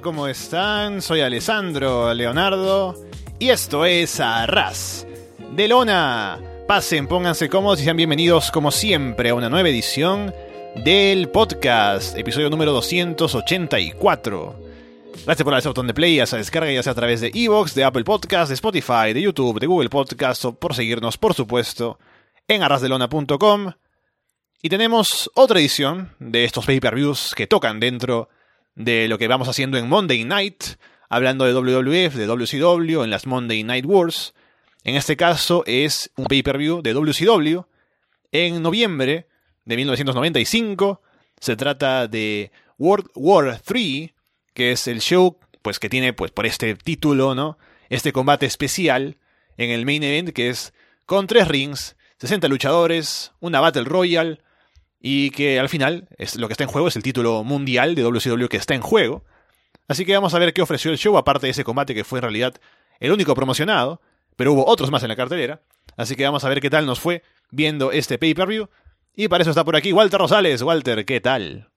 ¿Cómo están? Soy Alessandro Leonardo y esto es Arras de Lona. Pasen, pónganse cómodos y sean bienvenidos como siempre a una nueva edición del podcast, episodio número 284. Gracias por darle botón de play, ya sea descarga, ya sea a través de iVoox, de Apple Podcast, de Spotify, de YouTube, de Google Podcast o por seguirnos, por supuesto, en arrasdelona.com. Y tenemos otra edición de estos pay-per-views que tocan dentro de lo que vamos haciendo en Monday Night, hablando de WWF, de WCW, en las Monday Night Wars. En este caso es un pay-per-view de WCW en noviembre de 1995. Se trata de World War III, que es el show pues que tiene pues por este título, ¿no? Este combate especial en el main event, que es con 3 rings, 60 luchadores, una Battle Royale, y que al final lo que está en juego es el título mundial de WCW que está en juego. Así que vamos a ver qué ofreció el show, aparte de ese combate que fue en realidad el único promocionado, pero hubo otros más en la cartelera. Así que vamos a ver qué tal nos fue viendo este pay-per-view. Y para eso está por aquí Walter Rosales. Walter, ¿qué tal?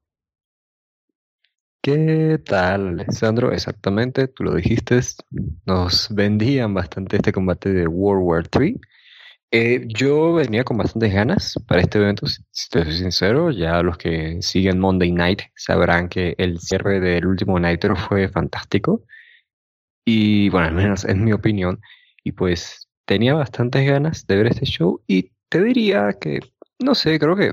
¿Qué tal, Alessandro? Exactamente, tú lo dijiste, nos vendían bastante este combate de World War III. Yo venía con bastantes ganas para este evento, si te soy sincero. Ya los que siguen Monday Night sabrán que el cierre del último Nitro fue fantástico. Y bueno, al menos en mi opinión. Y pues tenía bastantes ganas de ver este show. Y te diría que, no sé, creo que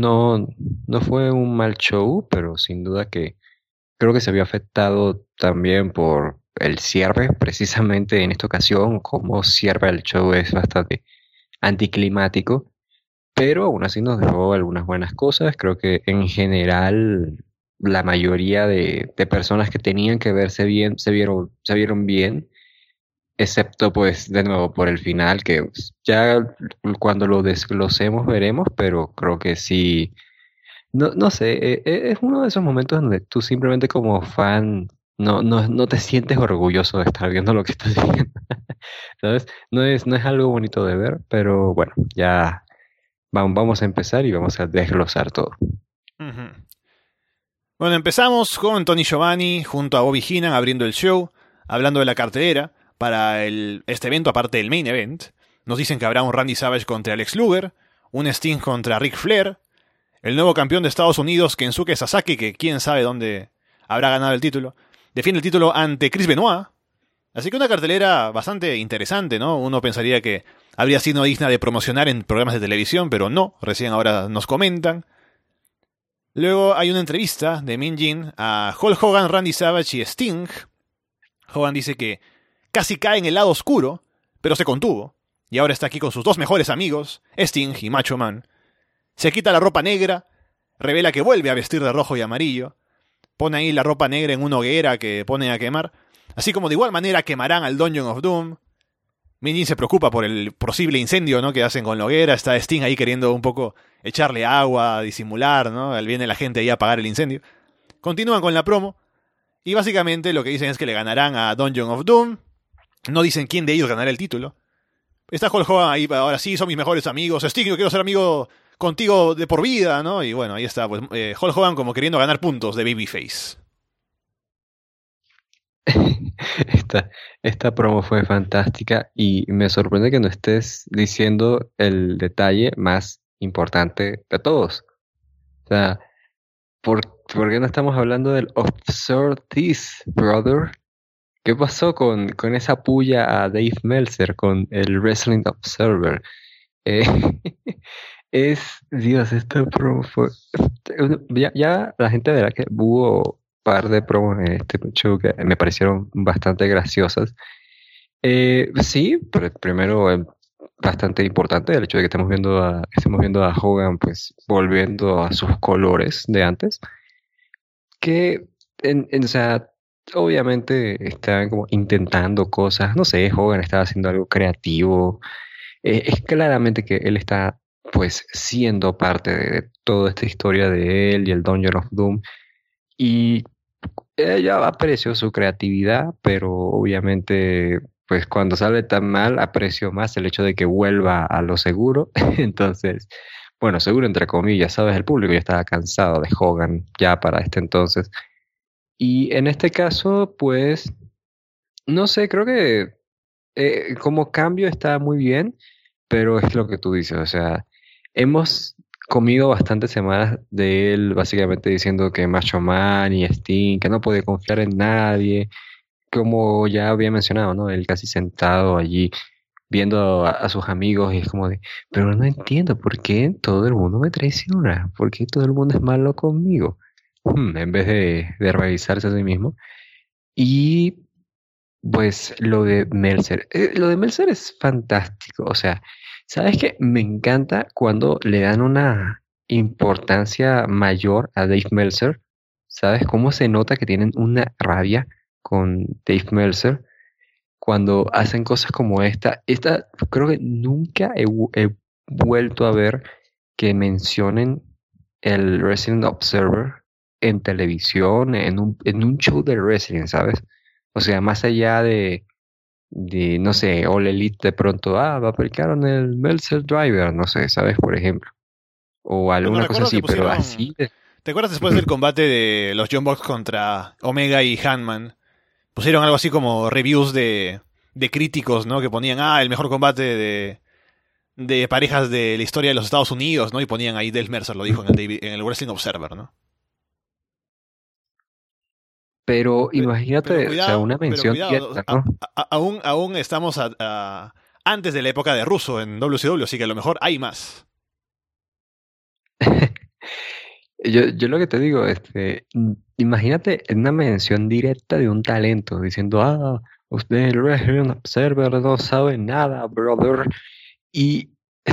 no fue un mal show, pero sin duda que creo que se vio afectado también por el cierre, precisamente en esta ocasión. Como cierra el show es bastante anticlimático, pero aún así nos dejó algunas buenas cosas. Creo que en general la mayoría de personas que tenían que verse bien se vieron bien, excepto pues de nuevo por el final, que pues, ya cuando lo desglosemos veremos, pero creo que sí. No sé, es uno de esos momentos donde tú simplemente como fan no te sientes orgulloso de estar viendo lo que estás viendo, ¿sabes? No es algo bonito de ver, pero bueno, ya vamos a empezar y vamos a desglosar todo. Uh-huh. Bueno, empezamos con Tony Giovanni junto a Bobby Heenan abriendo el show, hablando de la cartelera para este evento, aparte del main event. Nos dicen que habrá un Randy Savage contra Alex Luger, un Sting contra Ric Flair, el nuevo campeón de Estados Unidos, Kensuke Sasaki, que quién sabe dónde habrá ganado el título, defiende el título ante Chris Benoit. Así que una cartelera bastante interesante, ¿no? Uno pensaría que habría sido digna de promocionar en programas de televisión, pero no, recién ahora nos comentan. Luego hay una entrevista de Min Jin a Hulk Hogan, Randy Savage y Sting. Hogan dice que casi cae en el lado oscuro, pero se contuvo, y ahora está aquí con sus 2 mejores amigos, Sting y Macho Man. Se quita la ropa negra, revela que vuelve a vestir de rojo y amarillo, pone ahí la ropa negra en una hoguera que pone a quemar, así como de igual manera quemarán al Dungeon of Doom. Min se preocupa por el posible incendio, ¿no?, que hacen con la hoguera. Está Sting ahí queriendo un poco echarle agua, disimular, ¿no? Viene la gente ahí a apagar el incendio. Continúan con la promo y básicamente lo que dicen es que le ganarán a Dungeon of Doom. No dicen quién de ellos ganará el título. Está Hulk Hogan ahí, ahora sí, son mis mejores amigos. Sting, yo quiero ser amigo contigo de por vida, ¿no? Y bueno, ahí está, pues Hulk Hogan como queriendo ganar puntos de Babyface. Esta promo fue fantástica y me sorprende que no estés diciendo el detalle más importante de todos. O sea, ¿por qué no estamos hablando del Absurd Teeth, brother? ¿Qué pasó con esa puya a Dave Meltzer con el Wrestling Observer? Eh, Dios, esta promo fue... Ya la gente verá que hubo par de promos en este show que me parecieron bastante graciosas. Sí, pero primero bastante importante el hecho de que estemos viendo a Hogan pues volviendo a sus colores de antes. Que, o sea, obviamente estaban como intentando cosas, no sé, Hogan estaba haciendo algo creativo. Es claramente que él está pues siendo parte de toda esta historia de él y el Dungeon of Doom. Y ella apreció su creatividad, pero obviamente, pues cuando sale tan mal, aprecio más el hecho de que vuelva a lo seguro. Entonces, bueno, seguro entre comillas, ¿sabes? El público ya estaba cansado de Hogan ya para este entonces. Y en este caso, pues, no sé, creo que como cambio está muy bien, pero es lo que tú dices, o sea, hemos comido bastantes semanas de él básicamente diciendo que Macho Man y Sting, que no puede confiar en nadie, como ya había mencionado, ¿no? Él casi sentado allí viendo a sus amigos y es como de, pero no entiendo por qué todo el mundo me traiciona, por qué todo el mundo es malo conmigo. En vez de revisarse a sí mismo. Y pues lo de Meltzer es fantástico. O sea, ¿sabes qué? Me encanta cuando le dan una importancia mayor a Dave Meltzer. ¿Sabes cómo se nota que tienen una rabia con Dave Meltzer cuando hacen cosas como esta? Esta creo que nunca he vuelto a ver que mencionen el Wrestling Observer en televisión, en un show de wrestling, ¿sabes? O sea, más allá de no sé, All Elite de pronto, aplicaron el Meltzer Driver, no sé, ¿sabes? Por ejemplo. O Bueno, alguna cosa recuerdo que así, pero pusieron. así. ¿Te acuerdas después del combate de los John Box contra Omega y Hanman? Pusieron algo así como reviews de críticos, ¿no? Que ponían, el mejor combate de parejas de la historia de los Estados Unidos, ¿no? Y ponían ahí Dale Mercer, lo dijo en en el Wrestling Observer, ¿no? Pero Pero imagínate, o sea, una pero mención cuidado, directa, ¿no? aún estamos antes de la época de Russo en WCW, así que a lo mejor hay más. Yo lo que te digo, imagínate una mención directa de un talento diciendo, usted el Wrestling Observer no sabe nada, brother. Y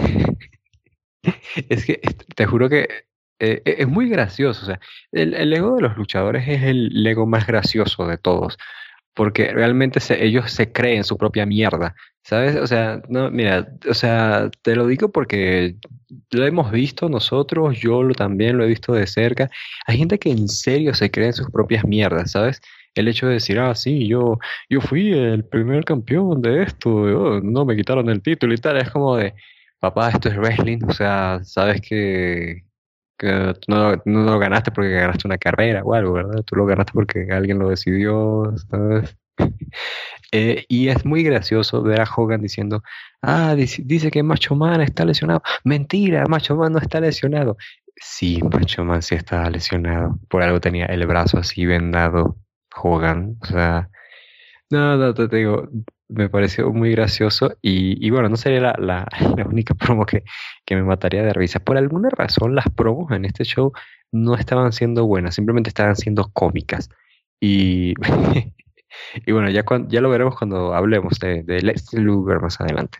es que te juro que es muy gracioso. O sea, el ego de los luchadores es el ego más gracioso de todos, porque realmente ellos se creen su propia mierda, ¿sabes? O sea, no, mira, o sea, te lo digo porque lo hemos visto nosotros, también lo he visto de cerca. Hay gente que en serio se cree en sus propias mierdas, ¿sabes? El hecho de decir, sí, yo fui el primer campeón de esto, no me quitaron el título y tal, es como de, papá, esto es wrestling, o sea, sabes que tú no lo ganaste porque ganaste una carrera o algo, ¿verdad? Tú lo ganaste porque alguien lo decidió, ¿sabes? Y es muy gracioso ver a Hogan diciendo, dice que Macho Man está lesionado. Mentira, Macho Man no está lesionado. Sí, Macho Man sí estaba lesionado. Por algo tenía el brazo así vendado, Hogan. O sea, no, te digo, me pareció muy gracioso y bueno, no sería la única promo que me mataría de risa. Por alguna razón, las promos en este show no estaban siendo buenas, simplemente estaban siendo cómicas. Y, y bueno, ya lo veremos cuando hablemos de Lex Luger más adelante.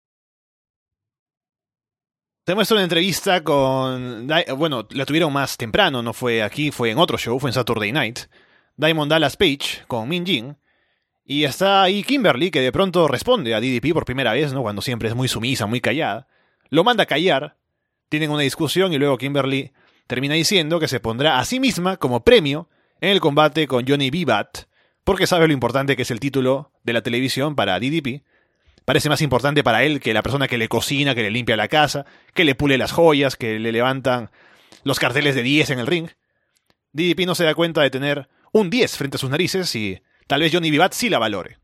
Te muestro una entrevista con. Bueno, la tuvieron más temprano, no fue aquí, fue en otro show, fue en Saturday Night. Diamond Dallas Page con Min Jin. Y está ahí Kimberly, que de pronto responde a DDP por primera vez, ¿no? Cuando siempre es muy sumisa, muy callada. Lo manda a callar. Tienen una discusión y luego Kimberly termina diciendo que se pondrá a sí misma como premio en el combate con Johnny Vivat, porque sabe lo importante que es el título de la televisión para DDP. Parece más importante para él que la persona que le cocina, que le limpia la casa, que le pule las joyas, que le levantan los carteles de 10 en el ring. DDP no se da cuenta de tener un 10 frente a sus narices y tal vez Johnny Vivat sí la valore.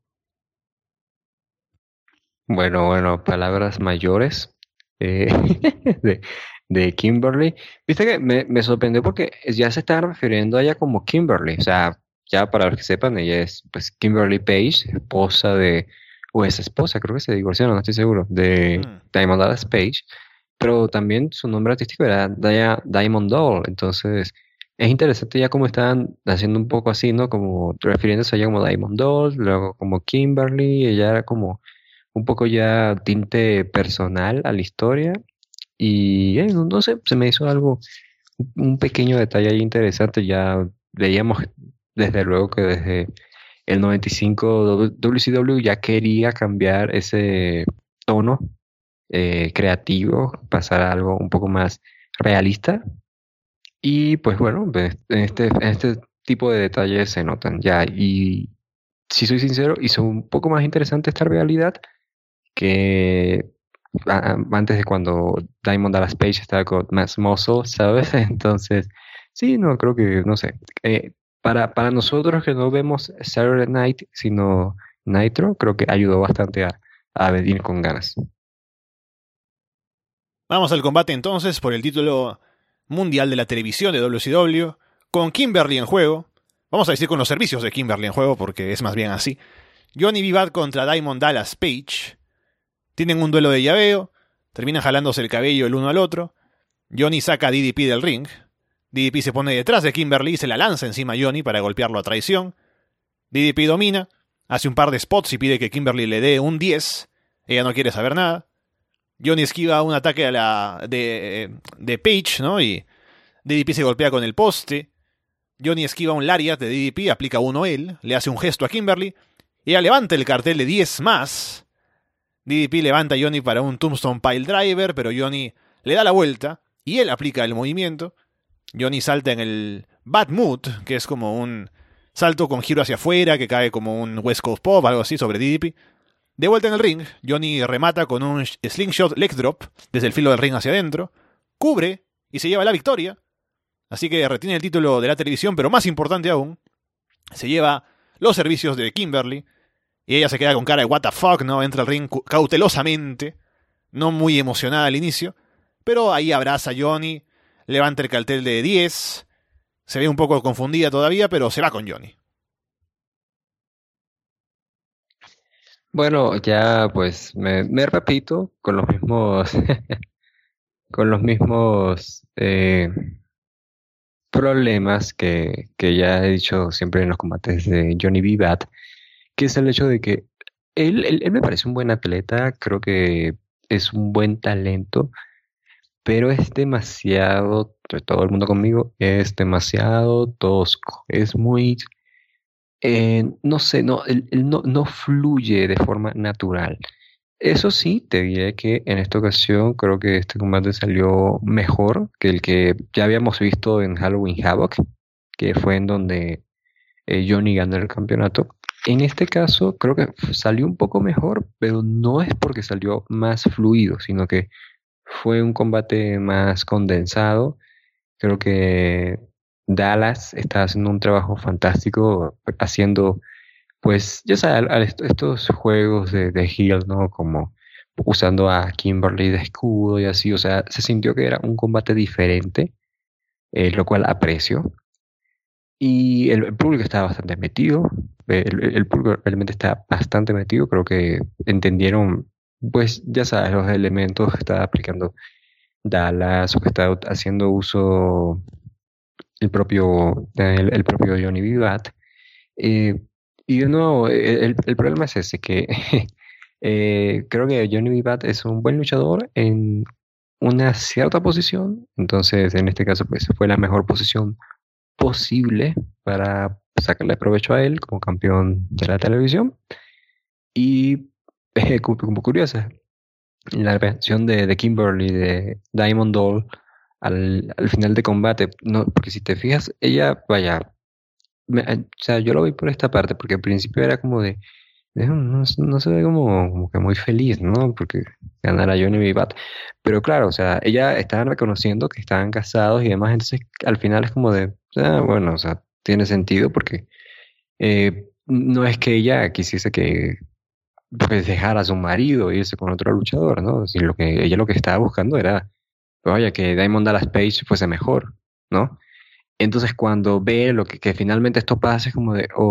Bueno, palabras mayores eh, de, de Kimberly. Viste que me sorprendió porque ya se estaban refiriendo a ella como Kimberly. O sea, ya para los que sepan, ella es pues Kimberly Page, esposa o es esposa, creo que se divorciaron, no estoy seguro, de Mm. Diamond Dallas Page. Pero también su nombre artístico era Diamond Doll. Entonces, es interesante ya cómo estaban haciendo un poco así, ¿no? Como refiriéndose a ella como Diamond Doll, luego como Kimberly, ella era como un poco ya tinte personal a la historia y no sé, se me hizo algo, un pequeño detalle ahí interesante. Ya veíamos desde luego que desde el 95 WCW ya quería cambiar ese tono creativo, pasar a algo un poco más realista y pues bueno, pues, en este tipo de detalles se notan ya y si soy sincero, hizo un poco más interesante esta realidad que antes de cuando Diamond Dallas Page estaba con Matt Muscle, ¿sabes? Entonces, sí, no, creo que, no sé. para nosotros que no vemos Saturday Night, sino Nitro, creo que ayudó bastante a venir con ganas. Vamos al combate entonces por el título mundial de la televisión de WCW, con Kimberly en juego. Vamos a decir con los servicios de Kimberly en juego, porque es más bien así. Johnny B. Bad contra Diamond Dallas Page. Tienen un duelo de llaveo, terminan jalándose el cabello el uno al otro. Johnny saca a DDP del ring. DDP se pone detrás de Kimberly y se la lanza encima a Johnny para golpearlo a traición. DDP domina, hace un par de spots y pide que Kimberly le dé un 10. Ella no quiere saber nada. Johnny esquiva un ataque de Page, ¿no? Y DDP se golpea con el poste. Johnny esquiva un lariat de DDP, aplica uno él, le hace un gesto a Kimberly. Ella levanta el cartel de 10 más. DDP levanta a Johnny para un Tombstone Pile Driver, pero Johnny le da la vuelta y él aplica el movimiento. Johnny salta en el Bad Mood, que es como un salto con giro hacia afuera, que cae como un West Coast Pop, algo así, sobre DDP. De vuelta en el ring, Johnny remata con un Slingshot Leg Drop desde el filo del ring hacia adentro, cubre y se lleva la victoria. Así que retiene el título de la televisión, pero más importante aún, se lleva los servicios de Kimberly. Y ella se queda con cara de what the fuck, ¿no? Entra al ring cautelosamente, no muy emocionada al inicio, pero ahí abraza a Johnny, levanta el cartel de 10, se ve un poco confundida todavía, pero se va con Johnny. Bueno, ya pues me repito con los mismos con los mismos problemas que ya he dicho siempre en los combates de Johnny B. Bad, que es el hecho de que él me parece un buen atleta, creo que es un buen talento, pero es demasiado, todo el mundo conmigo, es demasiado tosco, es muy, no sé, no, él no fluye de forma natural. Eso sí, te diré que en esta ocasión creo que este combate salió mejor que el que ya habíamos visto en Halloween Havoc, que fue en donde Johnny ganó el campeonato. En este caso creo que salió un poco mejor, pero no es porque salió más fluido, sino que fue un combate más condensado. Creo que Dallas está haciendo un trabajo fantástico, haciendo, pues, ya sabes, estos juegos de heel, ¿no? Como usando a Kimberly de escudo y así, o sea, se sintió que era un combate diferente, lo cual aprecio. Y el público está bastante metido, el público realmente está bastante metido, creo que entendieron, pues, ya sabes, los elementos que está aplicando Dallas o que está haciendo uso el propio Johnny B. Bad. Eh, y de nuevo, el problema es ese, que creo que Johnny B. Bad es un buen luchador en una cierta posición, entonces en este caso pues fue la mejor posición posible para sacarle provecho a él como campeón de la televisión. Y como curiosa, la reacción de Kimberly, de Diamond Doll, al final de combate, no, porque si te fijas, ella, vaya, o sea, yo lo vi por esta parte, porque al principio era como no se ve como que muy feliz, ¿no? Porque ganara Johnny B. Bad. Pero claro, o sea, ella estaba reconociendo que estaban casados y demás, entonces al final es como bueno, o sea, tiene sentido porque no es que ella quisiese que pues dejar a su marido e irse con otro luchador, ¿no? Sino que ella lo que estaba buscando era, oye, que Diamond Dallas Page fuese mejor, ¿no? Entonces cuando ve lo que finalmente esto pasa es como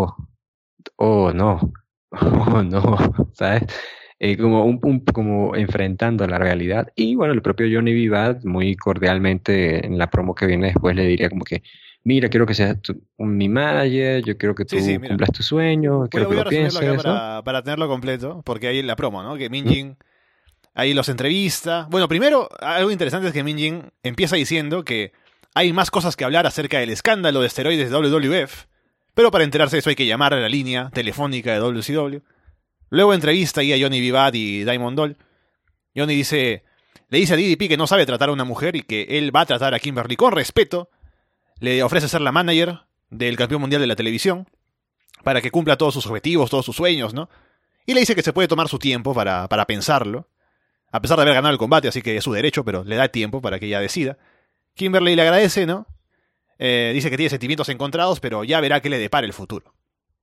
oh no, oh no, ¿sabes? Como como enfrentando la realidad. Y bueno, el propio Johnny B. Bad muy cordialmente en la promo que viene después le diría como que, mira, quiero que seas mi manager, yo quiero que tú Sí, mira. cumplas tu sueño, quiero que Voy a lo resumirlo pienses, acá ¿no? para tenerlo completo, porque ahí en la promo, ¿no? Que ¿Mm? Minjin ahí los entrevista. Bueno, primero, algo interesante es que Minjin empieza diciendo que hay más cosas que hablar acerca del escándalo de esteroides de WWF, pero para enterarse de eso hay que llamar a la línea telefónica de WCW. Luego entrevista ahí a Johnny B. Bad y Diamond Doll. Johnny le dice a DDP que no sabe tratar a una mujer y que él va a tratar a Kimberly con respeto. Le ofrece ser la manager del campeón mundial de la televisión para que cumpla todos sus objetivos, todos sus sueños, ¿no? Y le dice que se puede tomar su tiempo para pensarlo, a pesar de haber ganado el combate, así que es su derecho, pero le da tiempo para que ella decida. Kimberly le agradece, ¿no? Dice que tiene sentimientos encontrados, pero ya verá qué le depara el futuro.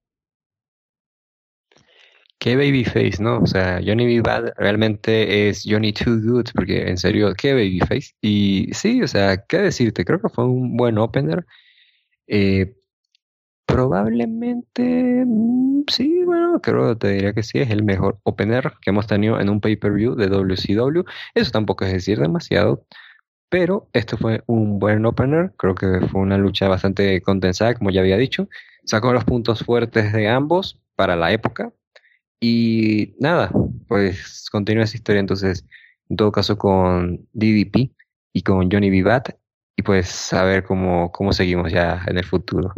Qué babyface, ¿no? O sea, Johnny B. Bad realmente es Johnny Too Good, porque en serio, qué babyface. Y sí, o sea, qué decirte, creo que fue un buen opener. Eh, Probablemente, sí, bueno, creo te diría que sí, es el mejor opener que hemos tenido en un pay-per-view de WCW. Eso tampoco es decir demasiado, pero esto fue un buen opener. Creo que fue una lucha bastante condensada, como ya había dicho. Sacó los puntos fuertes de ambos para la época. Y nada, pues continúa esa historia entonces, en todo caso con DDP y con Johnny B. Bad. Y pues a ver cómo seguimos ya en el futuro.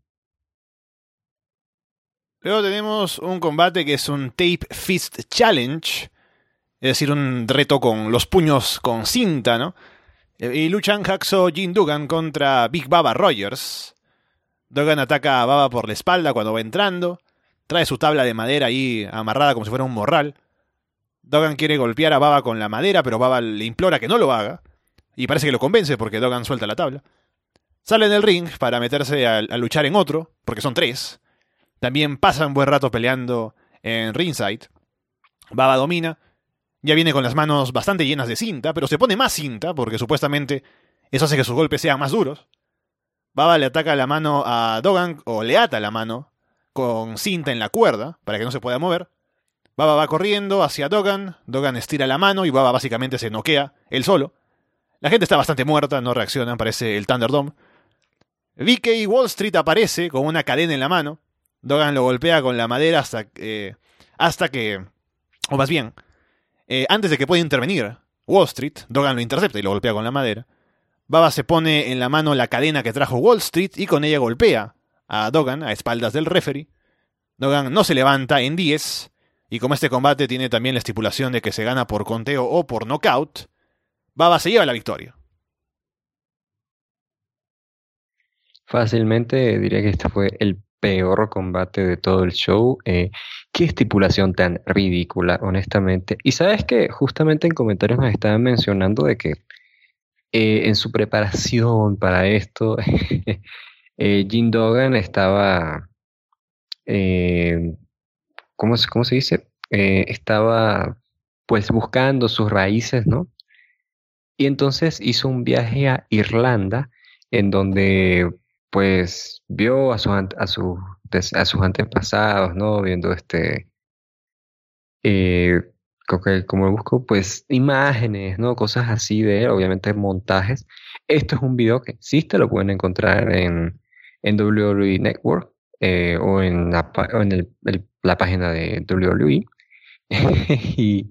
Luego tenemos un combate que es un Tape Fist Challenge, es decir, un reto con los puños con cinta, ¿no? Y luchan Hacksaw Jim Duggan contra Big Baba Rogers. Duggan ataca a Baba por la espalda cuando va entrando. Trae su tabla de madera ahí amarrada como si fuera un morral. Duggan quiere golpear a Baba con la madera, pero Baba le implora que no lo haga. Y parece que lo convence porque Duggan suelta la tabla. Sale del ring para meterse a luchar en otro, porque son 3. También pasa un buen rato peleando en ringside. Baba domina. Ya viene con las manos bastante llenas de cinta, pero se pone más cinta porque supuestamente eso hace que sus golpes sean más duros. Baba le ataca la mano a Duggan, o le ata la mano con cinta en la cuerda para que no se pueda mover. Baba va corriendo hacia Duggan. Duggan estira la mano y Baba básicamente se noquea él solo. La gente está bastante muerta, no reaccionan, parece el Thunderdome. VK Wall Street aparece con una cadena en la mano. Duggan lo golpea con la madera hasta que, o más bien, antes de que pueda intervenir Wall Street, Duggan lo intercepta y lo golpea con la madera. Baba se pone en la mano la cadena que trajo Wall Street y con ella golpea a Duggan a espaldas del referee. Duggan no se levanta en 10, y como este combate tiene también la estipulación de que se gana por conteo o por knockout, Baba se lleva la victoria. Fácilmente diría que este fue el peor combate de todo el show. Qué estipulación tan ridícula, honestamente. Y sabes que justamente en comentarios nos estaban mencionando de que en su preparación para esto, Jim Duggan estaba, eh, cómo se dice? Estaba pues buscando sus raíces, ¿no? Y entonces hizo un viaje a Irlanda en donde pues vio a sus antepasados, ¿no? Viendo eh, como busco pues imágenes, ¿no? Cosas así de él, obviamente montajes. Esto es un video que sí te lo pueden encontrar en WWE Network o en la página de WWE. Y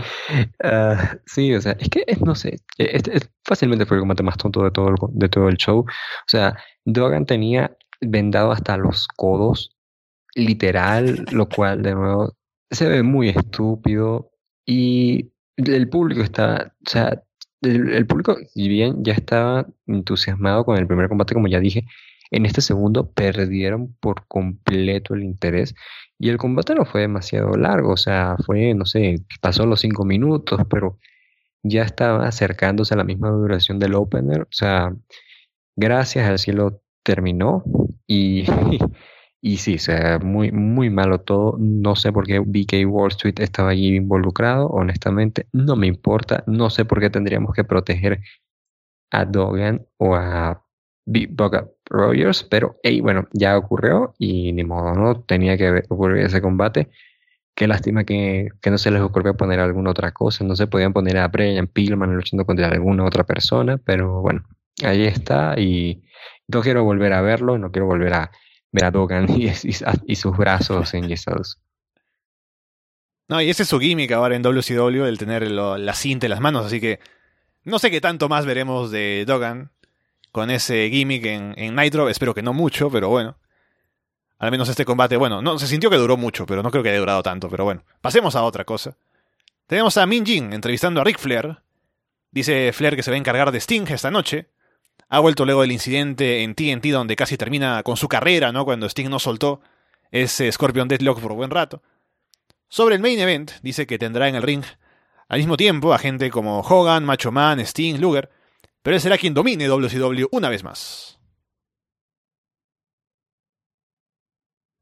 sí, o sea, es que no sé, fácilmente fue el combate más tonto de todo el show. O sea, Duggan tenía vendado hasta los codos, literal, lo cual de nuevo se ve muy estúpido. Y el público está, o sea, el público, si bien ya estaba entusiasmado con el primer combate, como ya dije, en este segundo perdieron por completo el interés. Y el combate no fue demasiado largo, o sea, fue, no sé, pasó los 5 minutos, pero ya estaba acercándose a la misma duración del opener. O sea, gracias al cielo terminó y, y sí, o sea, muy, muy malo todo. No sé por qué BK Wall Street estaba allí involucrado, honestamente, no me importa. No sé por qué tendríamos que proteger a Duggan o a Big Bug Rogers, pero hey, bueno, ya ocurrió y ni modo, ¿no? Tenía que ocurrir ese combate. Qué lástima que no se les ocurrió poner alguna otra cosa, no se podían poner a Brian Pillman luchando contra alguna otra persona, pero bueno, ahí está y no quiero volver a verlo, no quiero volver a ver a Duggan y sus brazos enyesados. No, y ese es su gimmick ahora en WCW, el tener la cinta en las manos, así que no sé qué tanto más veremos de Duggan con ese gimmick en Nitro. Espero que no mucho, pero bueno. Al menos este combate, bueno, no se sintió que duró mucho, pero no creo que haya durado tanto, pero bueno. Pasemos a otra cosa. Tenemos a Min Jin entrevistando a Ric Flair. Dice Flair que se va a encargar de Sting esta noche. Ha vuelto luego del incidente en TNT donde casi termina con su carrera, ¿no? Cuando Sting no soltó ese Scorpion Deathlock por buen rato. Sobre el main event, dice que tendrá en el ring al mismo tiempo a gente como Hogan, Macho Man, Sting, Luger, pero él será quien domine WCW una vez más.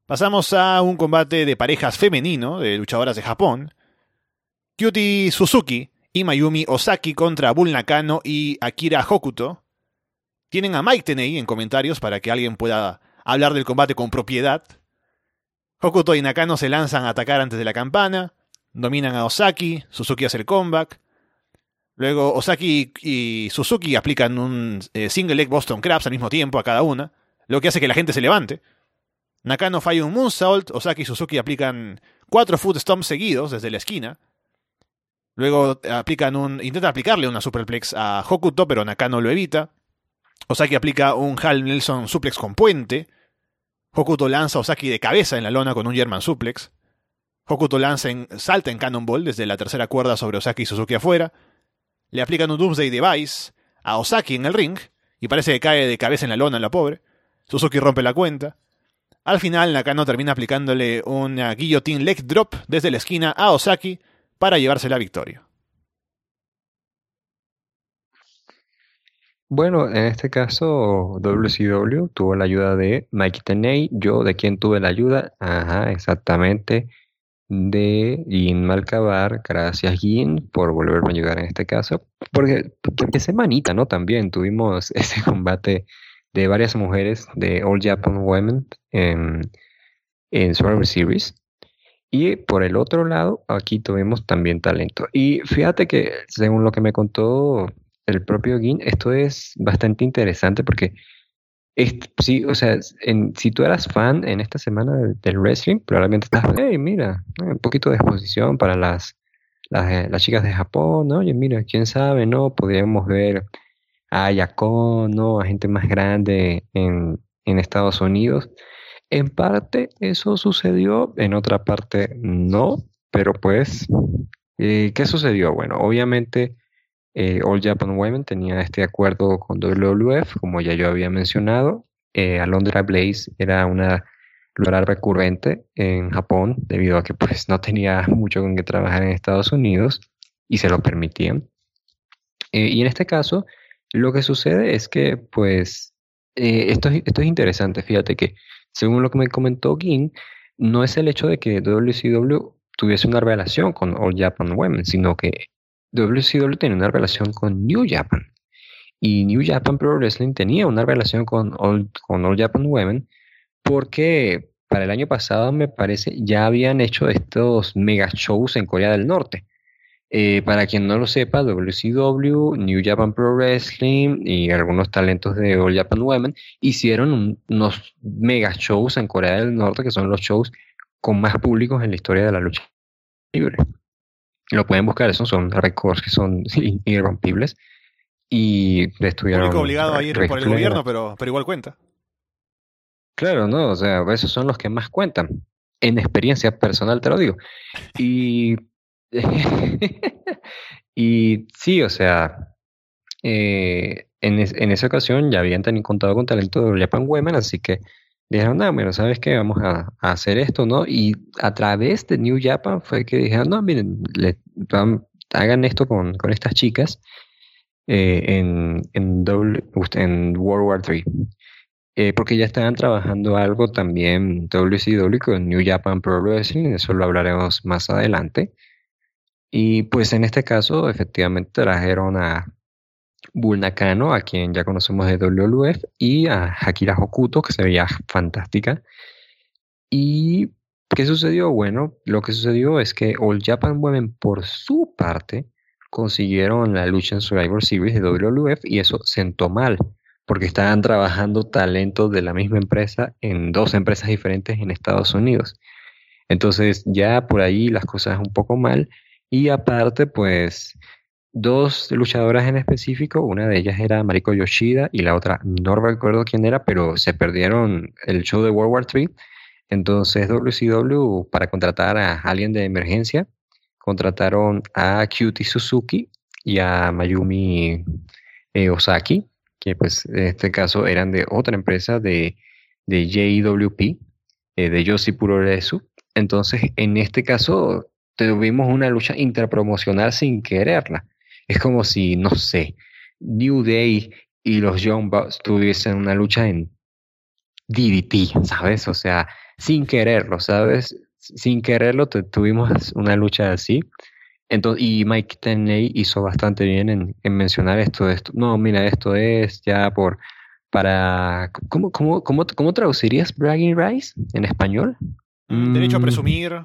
Pasamos a un combate de parejas femenino de luchadoras de Japón. Kyuti Suzuki y Mayumi Ozaki contra Bull Nakano y Akira Hokuto. Tienen a Mike Tenay en comentarios para que alguien pueda hablar del combate con propiedad. Hokuto y Nakano se lanzan a atacar antes de la campana. Dominan a Ozaki, Suzuki hace el comeback. Luego Ozaki y Suzuki aplican un single leg Boston Crabs al mismo tiempo a cada una, lo que hace que la gente se levante. Nakano falla un moonsault, Ozaki y Suzuki aplican 4 foot stomps seguidos desde la esquina. Luego intentan aplicarle una superplex a Hokuto, pero Nakano lo evita. Ozaki aplica un Hal Nelson suplex con puente. Hokuto lanza a Ozaki de cabeza en la lona con un German suplex. Hokuto salta en Cannonball desde la tercera cuerda sobre Ozaki y Suzuki afuera. Le aplican un Doomsday Device a Ozaki en el ring y parece que cae de cabeza en la lona la pobre. Suzuki rompe la cuenta. Al final Nakano termina aplicándole una Guillotine Leg Drop desde la esquina a Ozaki para llevarse la victoria. Bueno, en este caso WCW tuvo la ayuda de Mike Tenay. ¿Yo de quién tuve la ayuda? Ajá, exactamente, de Gin Malcabar. Gracias, Gin, por volverme a ayudar en este caso. Porque semanita, ¿no? También tuvimos ese combate de varias mujeres de All Japan Women en Survivor Series. Y por el otro lado, aquí tuvimos también talento. Y fíjate que, según lo que me contó el propio Gin, esto es bastante interesante porque sí, o sea, si tú eras fan en esta semana del wrestling, probablemente estás, hey, mira, un poquito de exposición para las chicas de Japón, ¿no? Oye, mira, quién sabe, ¿no? Podríamos ver a Yakon, ¿no? A gente más grande en Estados Unidos. En parte eso sucedió, en otra parte no, pero pues, ¿qué sucedió? Bueno, obviamente All Japan Women tenía este acuerdo con WWF, como ya yo había mencionado. Alundra Blaze era una luchadora recurrente en Japón, debido a que pues no tenía mucho con que trabajar en Estados Unidos y se lo permitían. Y en este caso, lo que sucede es que pues esto es interesante, fíjate que según lo que me comentó Gin, no es el hecho de que WCW tuviese una relación con All Japan Women, sino que WCW tenía una relación con New Japan. Y New Japan Pro Wrestling tenía una relación con All Japan Women porque para el año pasado, me parece, ya habían hecho estos mega shows en Corea del Norte. Para quien no lo sepa, WCW, New Japan Pro Wrestling y algunos talentos de All Japan Women hicieron unos mega shows en Corea del Norte, que son los shows con más públicos en la historia de la lucha libre. Lo pueden buscar, esos son récords que son irrompibles. Y estuvieron Público obligado a ir por el gobierno, pero igual cuenta. Claro, ¿no? O sea, esos son los que más cuentan. En experiencia personal te lo digo. Y, y sí, o sea, en esa ocasión ya habían contado con talento de Japan Women, así que dijeron, no, bueno, ¿sabes qué? Vamos a hacer esto, ¿no? Y a través de New Japan fue que dijeron, no, miren, hagan esto con estas chicas en World War III. Porque ya estaban trabajando algo también WCW con New Japan Pro Wrestling, eso lo hablaremos más adelante. Y pues en este caso, efectivamente, trajeron a Bull Nakano, a quien ya conocemos de WWF, y a Akira Hokuto, que se veía fantástica. ¿Y qué sucedió? Bueno, lo que sucedió es que All Japan Women, por su parte, consiguieron la lucha en Survivor Series de WWF y eso sentó mal, porque estaban trabajando talentos de la misma empresa en dos empresas diferentes en Estados Unidos. Entonces ya por ahí las cosas un poco mal. Y aparte, pues, dos luchadoras en específico, una de ellas era Mariko Yoshida y la otra no recuerdo quién era, pero se perdieron el show de World War III. Entonces WCW, para contratar a alguien de emergencia, contrataron a Kyuti Suzuki y a Mayumi Ozaki, que pues en este caso eran de otra empresa de JWP, de Yoshi Puroresu. Entonces, en este caso, tuvimos una lucha interpromocional sin quererla. Es como si, no sé, New Day y los Young Bucks tuviesen una lucha en DDT, ¿sabes? O sea, sin quererlo, ¿sabes? Sin quererlo tuvimos una lucha así. Entonces, y Mike Tenay hizo bastante bien en mencionar esto. No, mira, esto es ya ¿cómo traducirías bragging rights en español? Derecho a Mm, presumir.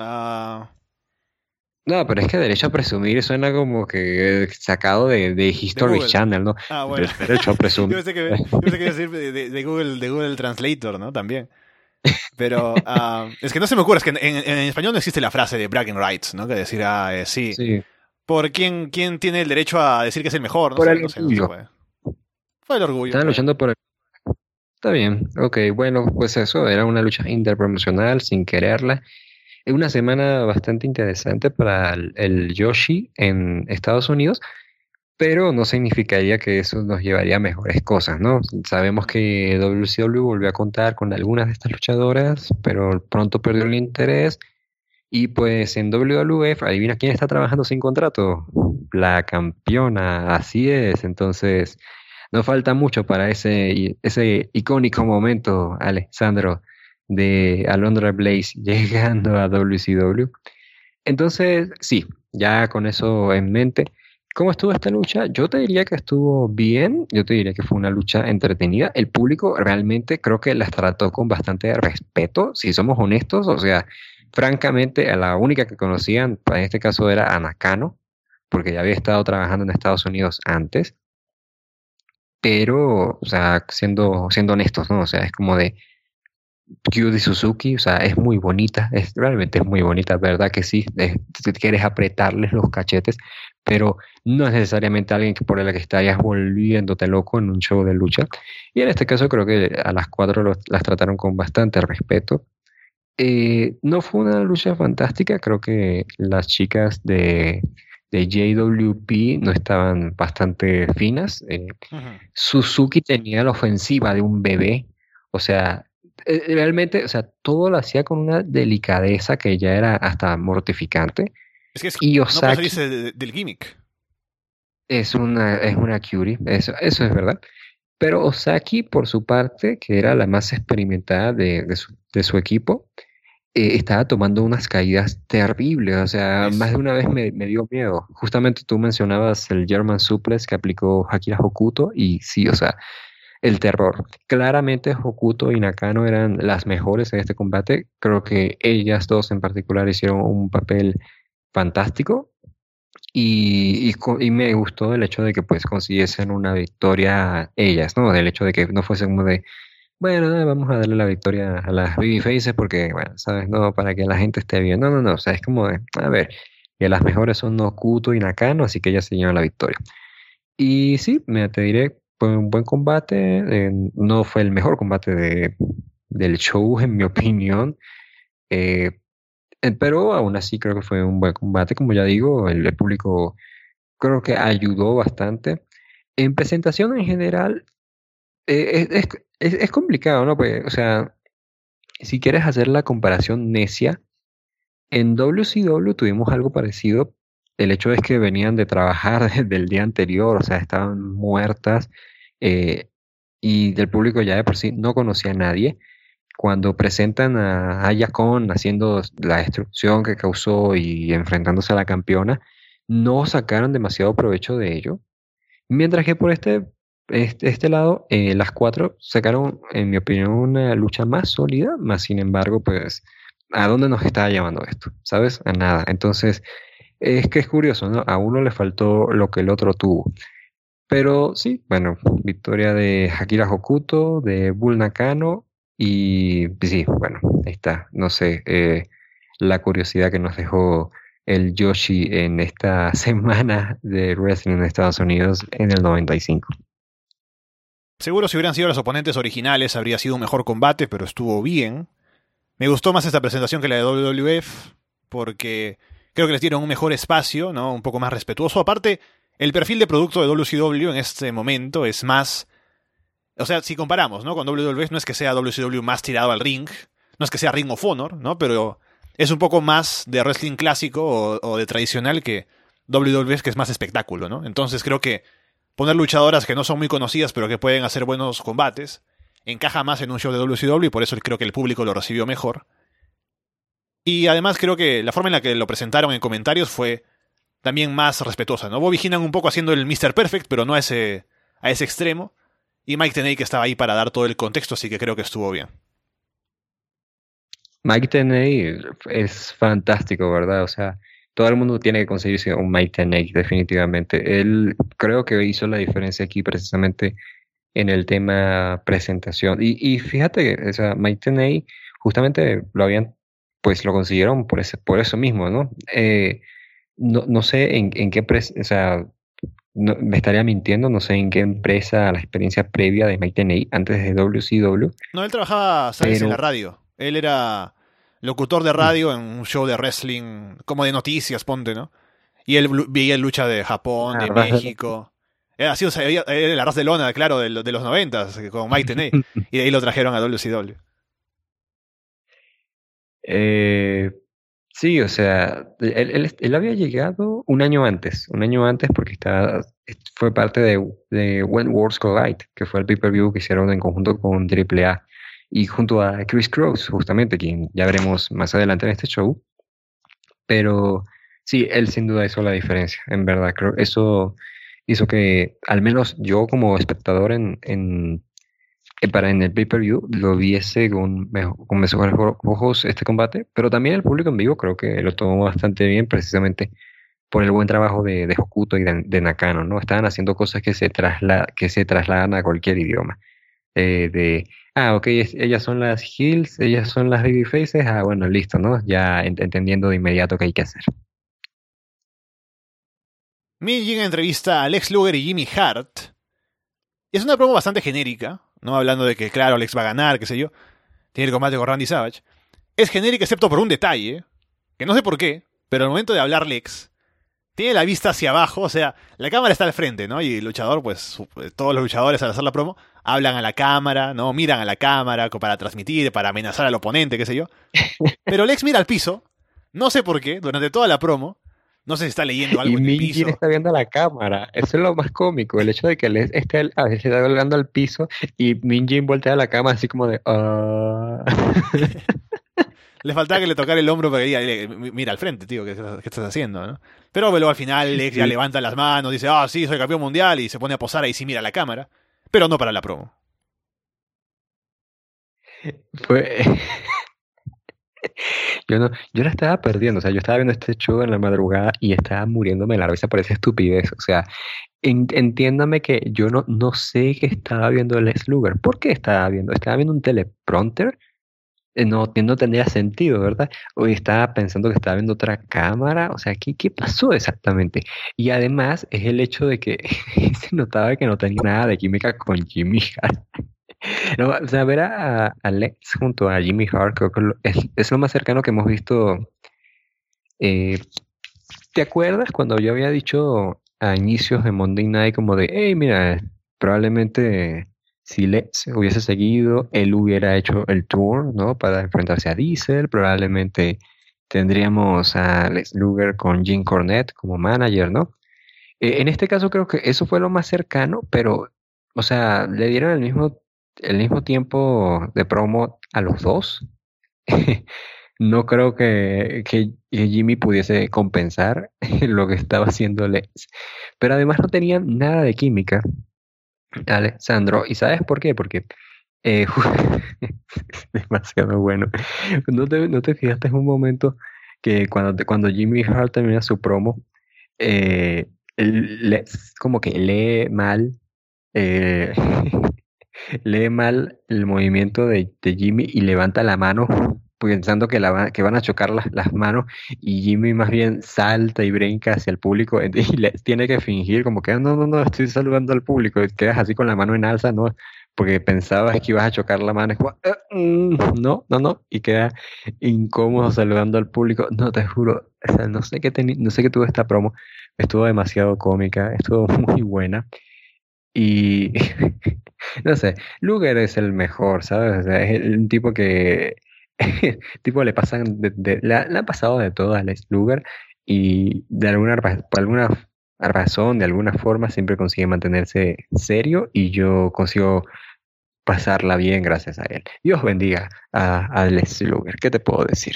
no, pero es que derecho a presumir suena como que sacado de De History Google. Channel, ¿no? Ah, bueno. Derecho a presumir. Yo pensé que iba a decir de Google Translator, ¿no? También. Pero es que no se me ocurre, es que en español no existe la frase de bragging rights, ¿no? Que decir, sí. Sí, ¿Por quién tiene el derecho a decir que es el mejor? por el No se orgullo. puede. Fue el orgullo, Estaban está bien. luchando por el... Está bien, ok, bueno, pues eso, era una lucha interpromocional sin quererla. Es una semana bastante interesante para el Yoshi en Estados Unidos, pero no significaría que eso nos llevaría a mejores cosas, ¿no? Sabemos que WCW volvió a contar con algunas de estas luchadoras, pero pronto perdió el interés. Y pues en WWF, adivina quién está trabajando sin contrato. La campeona, así es. Entonces, no falta mucho para ese icónico momento, Alessandro, de Alondra Blaze llegando a WCW. Entonces, sí, ya con eso en mente, ¿cómo estuvo esta lucha? Yo te diría que estuvo bien, yo te diría que fue una lucha entretenida. El público realmente creo que las trató con bastante respeto, si somos honestos, o sea, francamente, a la única que conocían, en este caso era a Nakano, porque ya había estado trabajando en Estados Unidos antes, pero, o sea, siendo honestos, ¿no? O sea, es como de Yuji Suzuki, o sea, es muy bonita, realmente es muy bonita, ¿verdad que sí? Si quieres apretarles los cachetes, pero no es necesariamente alguien por el que estás volviéndote loco en un show de lucha. Y en este caso creo que a las cuatro las trataron con bastante respeto. No fue una lucha fantástica, creo que las chicas de JWP no estaban bastante finas. Ujú. Suzuki tenía la ofensiva de un bebé, o sea, realmente, o sea, todo lo hacía con una delicadeza que ya era hasta mortificante. Y no puede Osaki salirse del gimmick. es una cutie, eso es verdad. Pero Osaki, por su parte, que era la más experimentada de su equipo, estaba tomando unas caídas terribles, o sea, más Es, de una vez me dio miedo. Justamente tú mencionabas el German Suplex que aplicó Akira Hokuto y sí, o sea, el terror. Claramente Hokuto y Nakano eran las mejores en este combate. Creo que ellas dos en particular hicieron un papel fantástico y me gustó el hecho de que pues consiguiesen una victoria ellas, ¿no? Del hecho de que no fuese como de bueno, vamos a darle la victoria a las babyfaces porque, bueno, sabes, no, para que la gente esté bien. No, no, no, o sea, es como de, a ver, que las mejores son Okuto y Nakano, así que ellas se llevan la victoria. Y sí, te diré, fue un buen combate, no fue el mejor combate del show, en mi opinión, eh, pero aún así creo que fue un buen combate, como ya digo, el público creo que ayudó bastante. En presentación en general, es complicado, ¿no? Pues, o sea, si quieres hacer la comparación necia, en WCW tuvimos algo parecido. El hecho es que venían de trabajar desde el día anterior, o sea, estaban muertas eh, y del público ya de por sí no conocía a nadie. Cuando presentan a Aya Con haciendo la destrucción que causó y enfrentándose a la campeona, no sacaron demasiado provecho de ello. Mientras que por este lado, las cuatro sacaron, en mi opinión, una lucha más sólida, más sin embargo, pues, ¿a dónde nos está llevando esto? ¿Sabes? A nada. Entonces, es que es curioso, ¿no? A uno le faltó lo que el otro tuvo. Pero sí, bueno, victoria de Akira Hokuto, de Bull Nakano, y pues sí, bueno, ahí está. No sé, la curiosidad que nos dejó el Yoshi en esta semana de wrestling en Estados Unidos en el 95. seguro si hubieran sido los oponentes originales habría sido un mejor combate, pero estuvo bien. Me gustó más esta presentación que la de WWF, porque creo que les dieron un mejor espacio, ¿no? Un poco más respetuoso. Aparte, el perfil de producto de WCW en este momento es más... O sea, si comparamos, ¿no? Con WWF no es que sea WCW más tirado al ring, no es que sea Ring of Honor, ¿no? Pero es un poco más de wrestling clásico o de tradicional que WWF, que es más espectáculo, ¿no? Entonces creo que poner luchadoras que no son muy conocidas pero que pueden hacer buenos combates encaja más en un show de WCW y por eso creo que el público lo recibió mejor. Y además creo que la forma en la que lo presentaron en comentarios fue también más respetuosa, ¿no? Bobby Heenan un poco haciendo el Mr. Perfect, pero no a ese extremo. Y Mike Tenay que estaba ahí para dar todo el contexto, así que creo que estuvo bien. Mike Tenay es fantástico, ¿verdad? O sea, todo el mundo tiene que conseguirse un Mike Tenay, definitivamente. Él creo que hizo la diferencia aquí precisamente en el tema presentación. Y fíjate, o sea, Mike Tenay justamente pues lo consiguieron por eso mismo, ¿no? No sé en qué, o sea, me estaría mintiendo, no sé en qué empresa la experiencia previa de Mike Tenay antes de WCW, No, él trabajaba, ¿sabes? En la pero radio. Él era locutor de radio en un show de wrestling, como de noticias, ponte, ¿no? Y él veía lucha de Japón, de México. Era así, o sea, era la raza de lona, claro, de los 90 con Mike Tenay. Y de ahí lo trajeron a WCW. Eh, sí, o sea, él había llegado un año antes porque fue parte de When Worlds Collide, que fue el pay-per-view que hicieron en conjunto con AAA y junto a Chris Cross, justamente, quien ya veremos más adelante en este show. Pero sí, él sin duda hizo la diferencia, en verdad, creo. Eso hizo que, al menos yo como espectador en el pay-per-view lo viese con mejores ojos este combate, pero también el público en vivo creo que lo tomó bastante bien precisamente por el buen trabajo de Hokuto y de Nakano, ¿no? Estaban haciendo cosas que se trasladan a cualquier idioma. Ok, ellas son las heels, ellas son las babyfaces, bueno, listo, ¿no? Ya entendiendo de inmediato qué hay que hacer. Mick llega en entrevista a Lex Luger y Jimmy Hart. Y es una promo bastante genérica, ¿no? Hablando de que, claro, Lex va a ganar, qué sé yo. Tiene el combate con Randy Savage. Es genérica excepto por un detalle, que no sé por qué, pero al momento de hablar Lex, tiene la vista hacia abajo, o sea, la cámara está al frente, ¿no? Y el luchador, pues, todos los luchadores al hacer la promo, hablan a la cámara, ¿no? Miran a la cámara para transmitir, para amenazar al oponente, qué sé yo. Pero Lex mira al piso, no sé por qué, durante toda la promo, no sé si está leyendo algo Y en el Minjin piso. está viendo a la cámara. Eso es lo más cómico. El hecho de que él a veces está colgando al piso y Minjin voltea a la cámara así como de. Le faltaba que le tocara el hombro para que diga, mira al frente, tío, ¿qué estás haciendo? ¿No? Pero luego al final Lex ya Sí, levanta las manos, dice, sí, soy campeón mundial, y se pone a posar ahí sí mira a la cámara, pero no para la promo. fue. Yo la estaba perdiendo. O sea, yo estaba viendo este show en la madrugada y estaba muriéndome de la risa por esa estupidez. O sea, entiéndame que yo no sé qué estaba viendo Lex Luger. ¿Por qué estaba viendo? Estaba viendo un teleprompter. No tendría sentido, ¿verdad? Hoy estaba pensando que estaba viendo otra cámara, o sea, ¿qué pasó exactamente? Y además es el hecho de que se notaba que no tenía nada de química con Jimmy Hart. No, o sea, ver a Lex junto a Jimmy Hart creo que es lo más cercano que hemos visto. eh, ¿Te acuerdas cuando yo había dicho a inicios de Monday Night como de, hey, mira, probablemente si Lex hubiese seguido, él hubiera hecho el tour, ¿no? Para enfrentarse a Diesel, probablemente tendríamos a Lex Luger con Jim Cornette como manager, ¿no? En este caso creo que eso fue lo más cercano, pero, o sea, le dieron el mismo tiempo de promo a los dos. No creo que Jimmy pudiese compensar lo que estaba haciendo Lex. Pero además no tenían nada de química, Alessandro. ¿Y sabes por qué? Porque eh, es demasiado bueno. ¿No te fijaste en un momento que cuando Jimmy Hart termina su promo, Lex como que eh, lee mal el movimiento de Jimmy y levanta la mano pensando que van a chocar las manos y Jimmy más bien salta y brinca hacia el público y tiene que fingir como que no, estoy saludando al público y quedas así con la mano en alza, ¿no? Porque pensabas que ibas a chocar la mano, es como, no, y queda incómodo saludando al público. No, te juro, o sea, no sé qué tuvo esta promo, estuvo demasiado cómica, estuvo muy buena. Y no sé, Luger es el mejor, ¿sabes? O sea, es un tipo que tipo le han pasado de todo a Lex Luger y por alguna razón, de alguna forma, siempre consigue mantenerse serio y yo consigo pasarla bien gracias a él. Dios bendiga a Lex Luger. ¿Qué te puedo decir?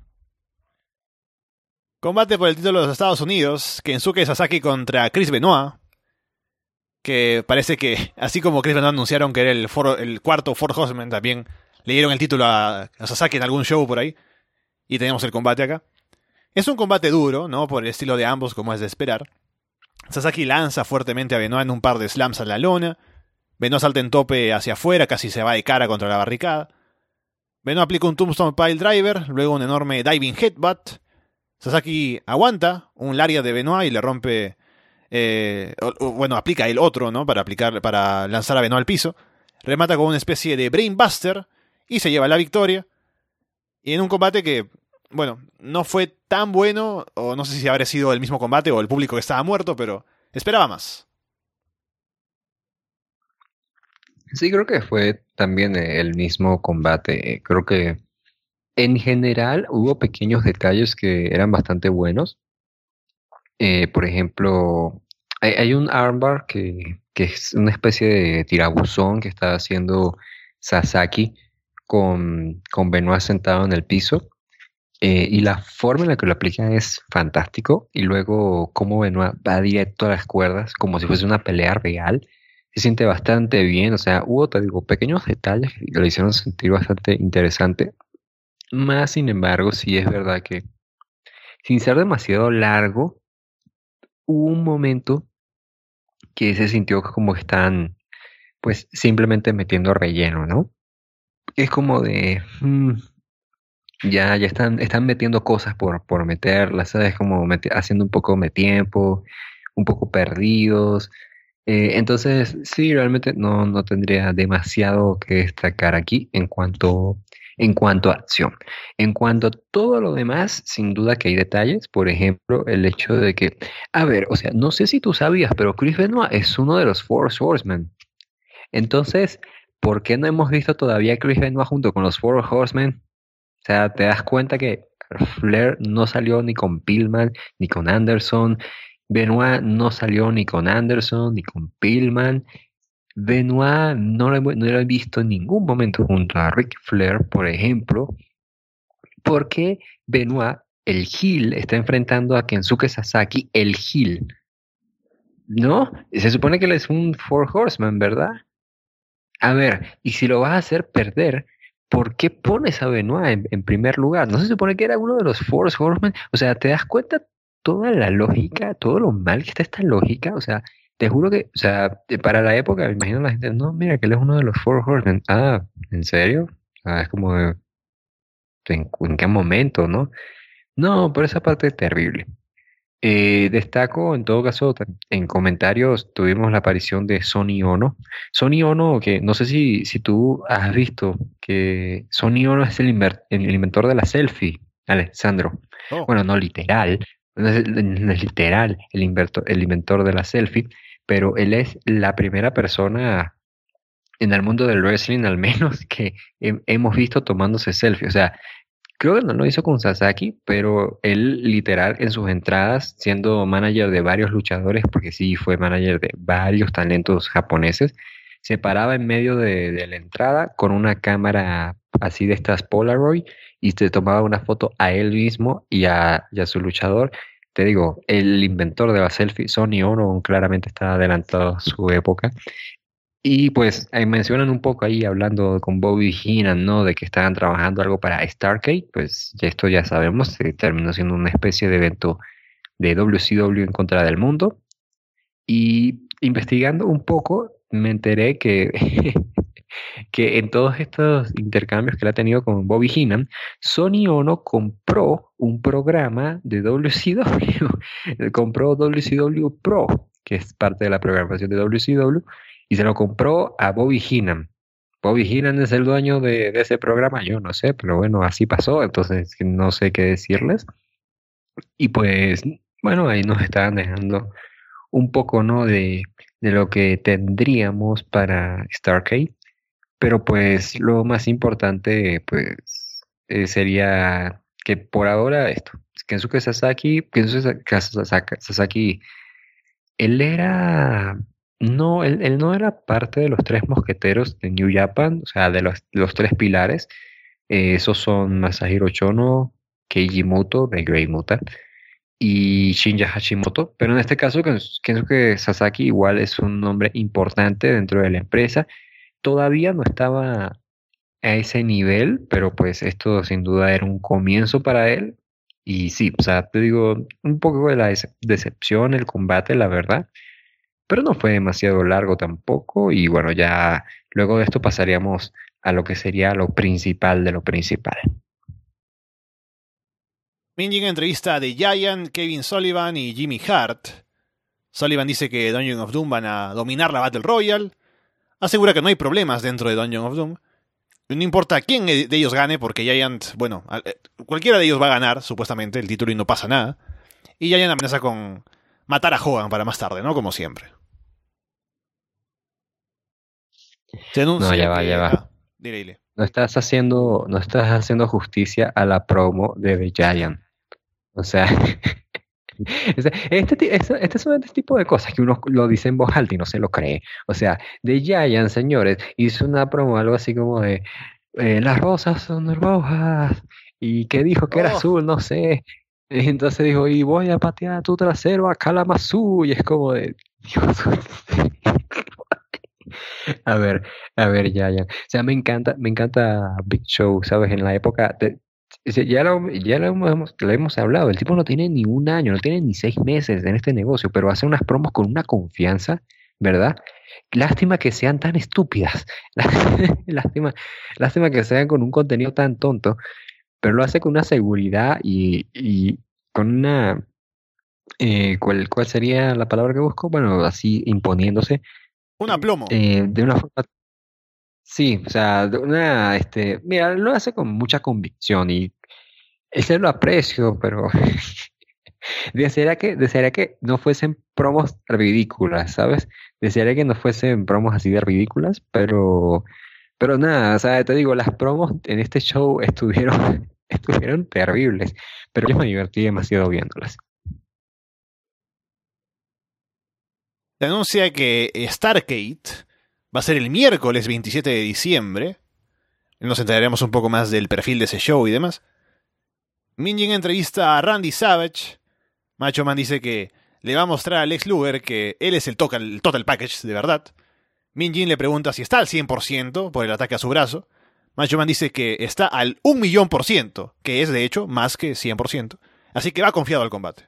Combate por el título de los Estados Unidos, Kensuke Sasaki contra Chris Benoit, que parece que, así como Chris Benoit anunciaron que era el cuarto Four Horsemen, también le dieron el título a Sasaki en algún show por ahí, y tenemos el combate acá. Es un combate duro, ¿no? Por el estilo de ambos, como es de esperar. Sasaki lanza fuertemente a Benoit en un par de slams a la lona. Benoit salta en tope hacia afuera, casi se va de cara contra la barricada. Benoit aplica un Tombstone Pile Driver, luego un enorme Diving Headbutt. Sasaki aguanta un lariat de Benoit y le rompe... aplica el otro, ¿no? Para lanzar a Benoit al piso. Remata con una especie de Brainbuster y se lleva la victoria. Y en un combate que, bueno, no fue tan bueno, o no sé si habrá sido el mismo combate o el público que estaba muerto, pero esperaba más. Sí, creo que fue también el mismo combate. Creo que en general hubo pequeños detalles que eran bastante buenos. Por ejemplo, hay un armbar que es una especie de tirabuzón que está haciendo Sasaki con Benoit sentado en el piso. Y la forma en la que lo aplican es fantástico. Y luego cómo Benoit va directo a las cuerdas, como si fuese una pelea real. Se siente bastante bien. O sea, hubo, te digo, pequeños detalles que lo hicieron sentir bastante interesante. Más sin embargo, sí es verdad que sin ser demasiado largo, hubo un momento que se sintió como que están, pues, simplemente metiendo relleno, ¿no? Es como de, ya están metiendo cosas por meterlas, ¿sabes? Como haciendo un poco de tiempo, un poco perdidos. Entonces, sí, realmente no tendría demasiado que destacar aquí en cuanto a acción. En cuanto a todo lo demás, sin duda que hay detalles. Por ejemplo, el hecho de que, a ver, o sea, no sé si tú sabías, pero Chris Benoit es uno de los Four Horsemen. Entonces, ¿por qué no hemos visto todavía a Chris Benoit junto con los Four Horsemen? O sea, te das cuenta que Flair no salió ni con Pillman ni con Anderson. Benoit no salió ni con Anderson ni con Pillman. Benoit no lo he visto en ningún momento junto a Ric Flair, por ejemplo, porque Benoit, el heel, está enfrentando a Kensuke Sasaki, el heel. ¿No? Se supone que él es un Four Horseman, ¿verdad? A ver, y si lo vas a hacer perder, ¿por qué pones a Benoit en primer lugar? ¿No se supone que era uno de los Four Horsemen? O sea, ¿te das cuenta toda la lógica, todo lo mal que está esta lógica? O sea, te juro que, o sea, para la época, me imagino la gente, no, mira, que él es uno de los Four Horsemen. Ah, ¿en serio? Ah, es como, ¿en qué momento, no? No, por esa parte es terrible. Destaco, en todo caso, en comentarios tuvimos la aparición de Sonny Ono. Sonny Ono, que no sé si tú has visto que Sonny Ono es el inventor de la selfie, Alessandro. Oh. Bueno, no literal, no es literal el inventor de la selfie, pero él es la primera persona en el mundo del wrestling, al menos, que hemos visto tomándose selfie. O sea, creo que no lo hizo con Sasaki, pero él literal en sus entradas, siendo manager de varios luchadores, porque sí fue manager de varios talentos japoneses, se paraba en medio de la entrada con una cámara así de estas Polaroid y se tomaba una foto a él mismo y a su luchador. Te digo, el inventor de la selfie, Sonny Ono, claramente está adelantado a su época. Y pues mencionan un poco ahí hablando con Bobby Heenan, ¿no? De que estaban trabajando algo para Starrcade, pues ya esto ya sabemos, se terminó siendo una especie de evento de WCW en contra del mundo. Y investigando un poco, me enteré que, que en todos estos intercambios que él ha tenido con Bobby Heenan, Sonny Ono compró un programa de WCW, compró WCW Pro, que es parte de la programación de WCW, y se lo compró a Bobby Heenan. Bobby Heenan es el dueño de ese programa, yo no sé, pero bueno, así pasó, entonces no sé qué decirles. Y pues, bueno, ahí nos estaban dejando un poco, ¿no? De lo que tendríamos para Starrcade, pero pues lo más importante, pues, sería que por ahora esto, Kensuke Sasaki, él era, No, él no era parte de los tres mosqueteros de New Japan, o sea, de los tres pilares. Esos son Masahiro Chono, Keiji Muto de Great Muta y Shinya Hashimoto. Pero en este caso, creo que Sasaki igual es un nombre importante dentro de la empresa. Todavía no estaba a ese nivel, pero pues esto sin duda era un comienzo para él. Y sí, o sea, te digo, un poco de la decepción, el combate, la verdad, pero no fue demasiado largo tampoco. Y bueno, ya luego de esto pasaríamos a lo que sería lo principal de lo principal. Min llega entrevista de Giant, Kevin Sullivan y Jimmy Hart. Sullivan dice que Dungeon of Doom van a dominar la Battle Royale. Asegura que no hay problemas dentro de Dungeon of Doom. No importa quién de ellos gane, porque Giant, bueno, cualquiera de ellos va a ganar, supuestamente, el título y no pasa nada. Y Giant amenaza con matar a Hogan para más tarde, ¿no? Como siempre. Se anuncia No, ya va, que... ya va. Dile, dile. No estás haciendo justicia a la promo de The Giant. O sea, este son este tipo de cosas que uno lo dice en voz alta y no se lo cree. O sea, The Giant, señores, hizo una promo, algo así como de las rosas son rojas. Y que dijo que era ¡Oh! azul, no sé. Y entonces dijo, y voy a patear tu trasero a Kalamazoo. Y es como de, Dios. A ver, a ver, Giant. O sea, me encanta Big Show, ¿sabes? En la época, ya lo hemos hablado. El tipo no tiene ni un año, no tiene ni 6 meses en este negocio, pero hace unas promos con una confianza, ¿verdad? Lástima que sean tan estúpidas. Lástima, lástima que sean con un contenido tan tonto, pero lo hace con una seguridad y con una, ¿cuál sería la palabra que busco? Bueno, así imponiéndose, Un aplomo. de una forma. Sí, o sea, mira, lo hace con mucha convicción y ese lo aprecio, pero desearía que no fuesen promos ridículas, ¿sabes? Desearía que no fuesen promos así de ridículas, pero nada, o sea, te digo, las promos en este show estuvieron terribles, pero yo me divertí demasiado viéndolas. Se anuncia que Stargate va a ser el miércoles 27 de diciembre. Nos enteraremos un poco más del perfil de ese show y demás. Minjin entrevista a Randy Savage. Macho Man dice que le va a mostrar a Lex Luger que él es el total package de verdad. Minjin le pregunta si está al 100% por el ataque a su brazo. Macho Man dice que está al 1.000.000%, que es de hecho más que 100%. Así que va confiado al combate.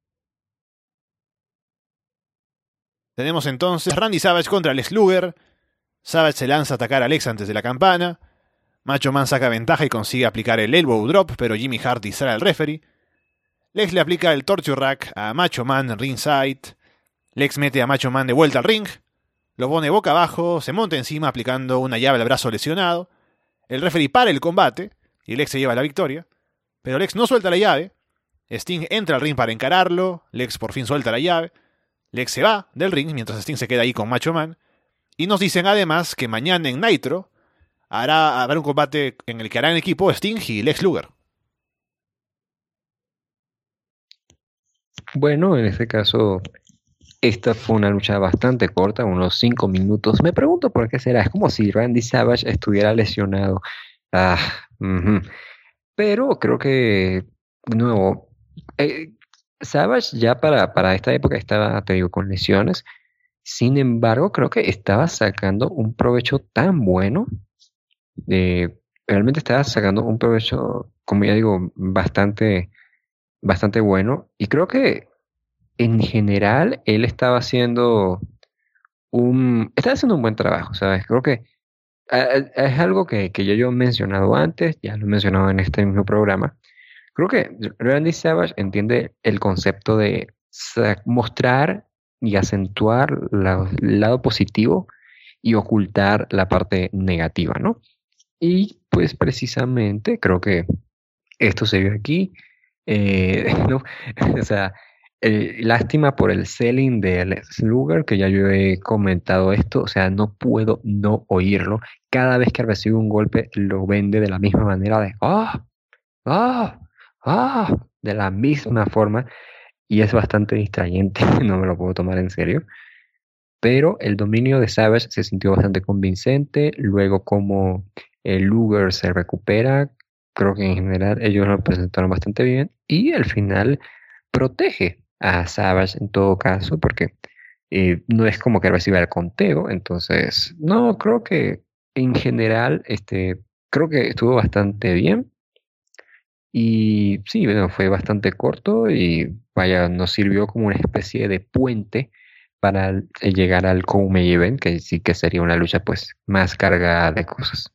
Tenemos entonces Randy Savage contra Lex Luger. Savage se lanza a atacar a Lex antes de la campana. Macho Man saca ventaja y consigue aplicar el elbow drop, pero Jimmy Hart distrae al referee. Lex le aplica el torture rack a Macho Man en ringside. Lex mete a Macho Man de vuelta al ring. Lo pone boca abajo, se monta encima aplicando una llave al brazo lesionado. El referee para el combate y Lex se lleva la victoria. Pero Lex no suelta la llave. Sting entra al ring para encararlo. Lex por fin suelta la llave. Lex se va del ring mientras Sting se queda ahí con Macho Man. Y nos dicen además que mañana en Nitro habrá un combate en el que harán equipo Sting y Lex Luger. Bueno, en este caso, esta fue una lucha bastante corta, unos 5 minutos. Me pregunto por qué será. Es como si Randy Savage estuviera lesionado. Ah, ujú. Pero creo que, de nuevo, eh, Savage ya para esta época estaba, te digo, con lesiones. Sin embargo, creo que estaba sacando un provecho tan bueno. Realmente estaba sacando un provecho, como ya digo, bastante, bastante bueno. Y creo que en general él estaba haciendo un buen trabajo, ¿sabes? Creo que es algo que yo he mencionado antes, ya lo he mencionado en este mismo programa. Creo que Randy Savage entiende el concepto de mostrar y acentuar el lado positivo y ocultar la parte negativa, ¿no? Y pues precisamente creo que esto se vio aquí. ¿No? O sea, lástima por el selling de Lex Luger, que ya yo he comentado esto. O sea, no puedo no oírlo. Cada vez que recibe un golpe, lo vende de la misma manera de ¡ah! ¡ah! ¡ah! De la misma forma. Y es bastante distrayente. No me lo puedo tomar en serio. pero el dominio de Savage se sintió bastante convincente. Luego como el Luger se recupera, creo que en general ellos lo presentaron bastante bien y al final protege a Savage en todo caso, porque no es como que reciba el conteo. Entonces no, creo que en general creo que estuvo bastante bien. Y sí, bueno, fue bastante corto y vaya, nos sirvió como una especie de puente para llegar al co-main event, que sí que sería una lucha pues más cargada de cosas.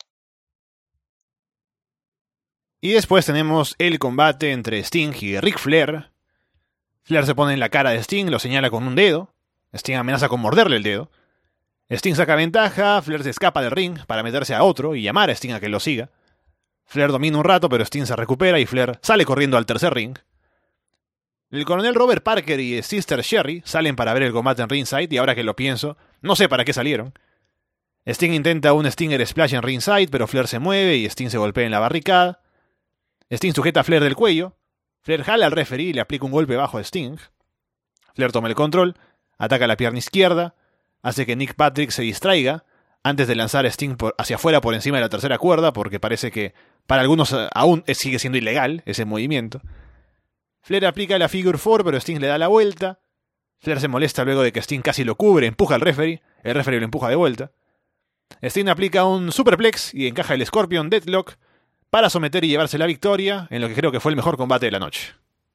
Y después tenemos el combate entre Sting y Ric Flair. Flair se pone en la cara de Sting, lo señala con un dedo. Sting amenaza con morderle el dedo. Sting saca ventaja, Flair se escapa del ring para meterse a otro y llamar a Sting a que lo siga. Flair domina un rato, pero Sting se recupera y Flair sale corriendo al tercer ring. El coronel Robert Parker y Sister Sherry salen para ver el combate en ringside y ahora que lo pienso, no sé para qué salieron. Sting intenta un Stinger Splash en ringside, pero Flair se mueve y Sting se golpea en la barricada. Sting sujeta a Flair del cuello. Flair jala al referee y le aplica un golpe bajo a Sting. Flair toma el control, ataca la pierna izquierda, hace que Nick Patrick se distraiga antes de lanzar a Sting hacia afuera por encima de la tercera cuerda, porque parece que para algunos aún sigue siendo ilegal ese movimiento. Flair aplica la Figure 4, pero Sting le da la vuelta. Flair se molesta luego de que Sting casi lo cubre, empuja al referee, el referee lo empuja de vuelta. Sting aplica un Superplex y encaja el Scorpion Deathlock para someter y llevarse la victoria en lo que creo que fue el mejor combate de la noche.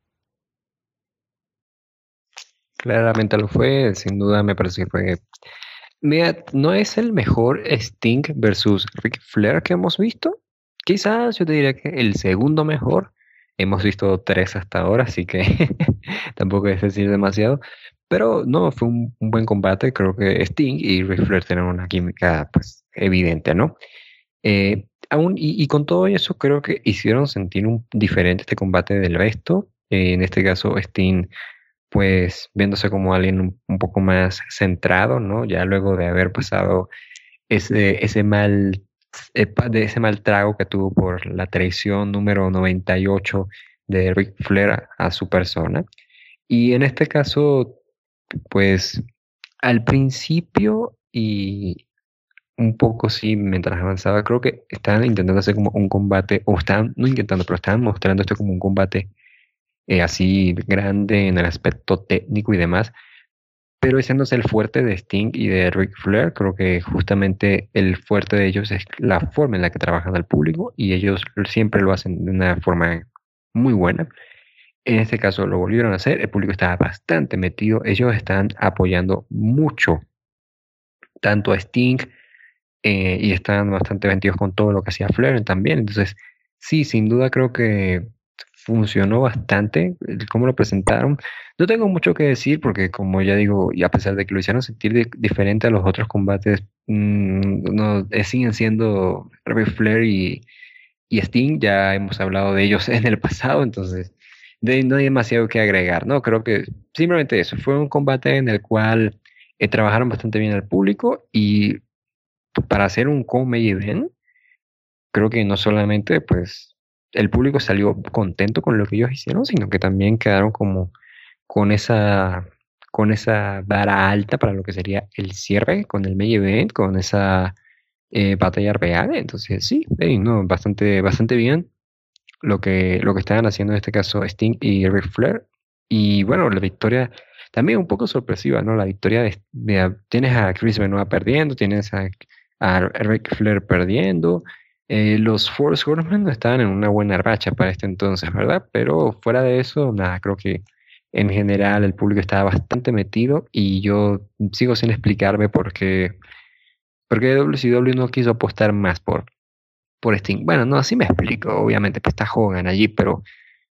Claramente lo fue, sin duda me parece que fue... Mira, no es el mejor Sting versus Ric Flair que hemos visto. Quizás yo te diría que el segundo mejor. Hemos visto 3 hasta ahora, así que tampoco es decir demasiado. Pero no, fue un buen combate. Creo que Sting y Ric Flair tienen una química pues evidente, ¿no? Y con todo eso creo que hicieron sentir diferente este combate del resto. En este caso Sting pues viéndose como alguien un poco más centrado, ¿no? Ya luego de haber pasado ese mal, de ese mal trago que tuvo por la traición número 98 de Ric Flair a su persona. Y en este caso, pues al principio y un poco sí, mientras avanzaba, creo que estaban intentando hacer como un combate, o estaban, no intentando, pero estaban mostrando esto como un combate así grande en el aspecto técnico y demás, pero ese no es el fuerte de Sting y de Ric Flair. Creo que justamente el fuerte de ellos es la forma en la que trabajan al público y ellos siempre lo hacen de una forma muy buena. En este caso lo volvieron a hacer, el público estaba bastante metido, ellos están apoyando mucho tanto a Sting y están bastante metidos con todo lo que hacía Flair también. Entonces, sí, sin duda creo que funcionó bastante cómo lo presentaron. No tengo mucho que decir porque, como ya digo, y a pesar de que lo hicieron sentir diferente a los otros combates, no, siguen siendo Ric Flair y Sting. Ya hemos hablado de ellos en el pasado, entonces no hay demasiado que agregar, ¿no? Creo que simplemente eso, fue un combate en el cual trabajaron bastante bien al público y para hacer un co-main event, creo que no solamente pues el público salió contento con lo que ellos hicieron, sino que también quedaron como con esa vara alta para lo que sería el cierre con el main event, con esa batalla real. Entonces sí, no, bastante bien lo que estaban haciendo en este caso Sting y Ric Flair. Y bueno, la victoria también un poco sorpresiva, ¿no? La victoria tienes a Chris Benoit perdiendo, tienes a Ric Flair perdiendo. Los Force Horsemen no estaban en una buena racha para este entonces, ¿verdad? Pero fuera de eso, nada, creo que en general el público estaba bastante metido y yo sigo sin explicarme por qué WCW no quiso apostar más por Sting. Bueno, no, así me explico, obviamente, pues está Hogan allí, pero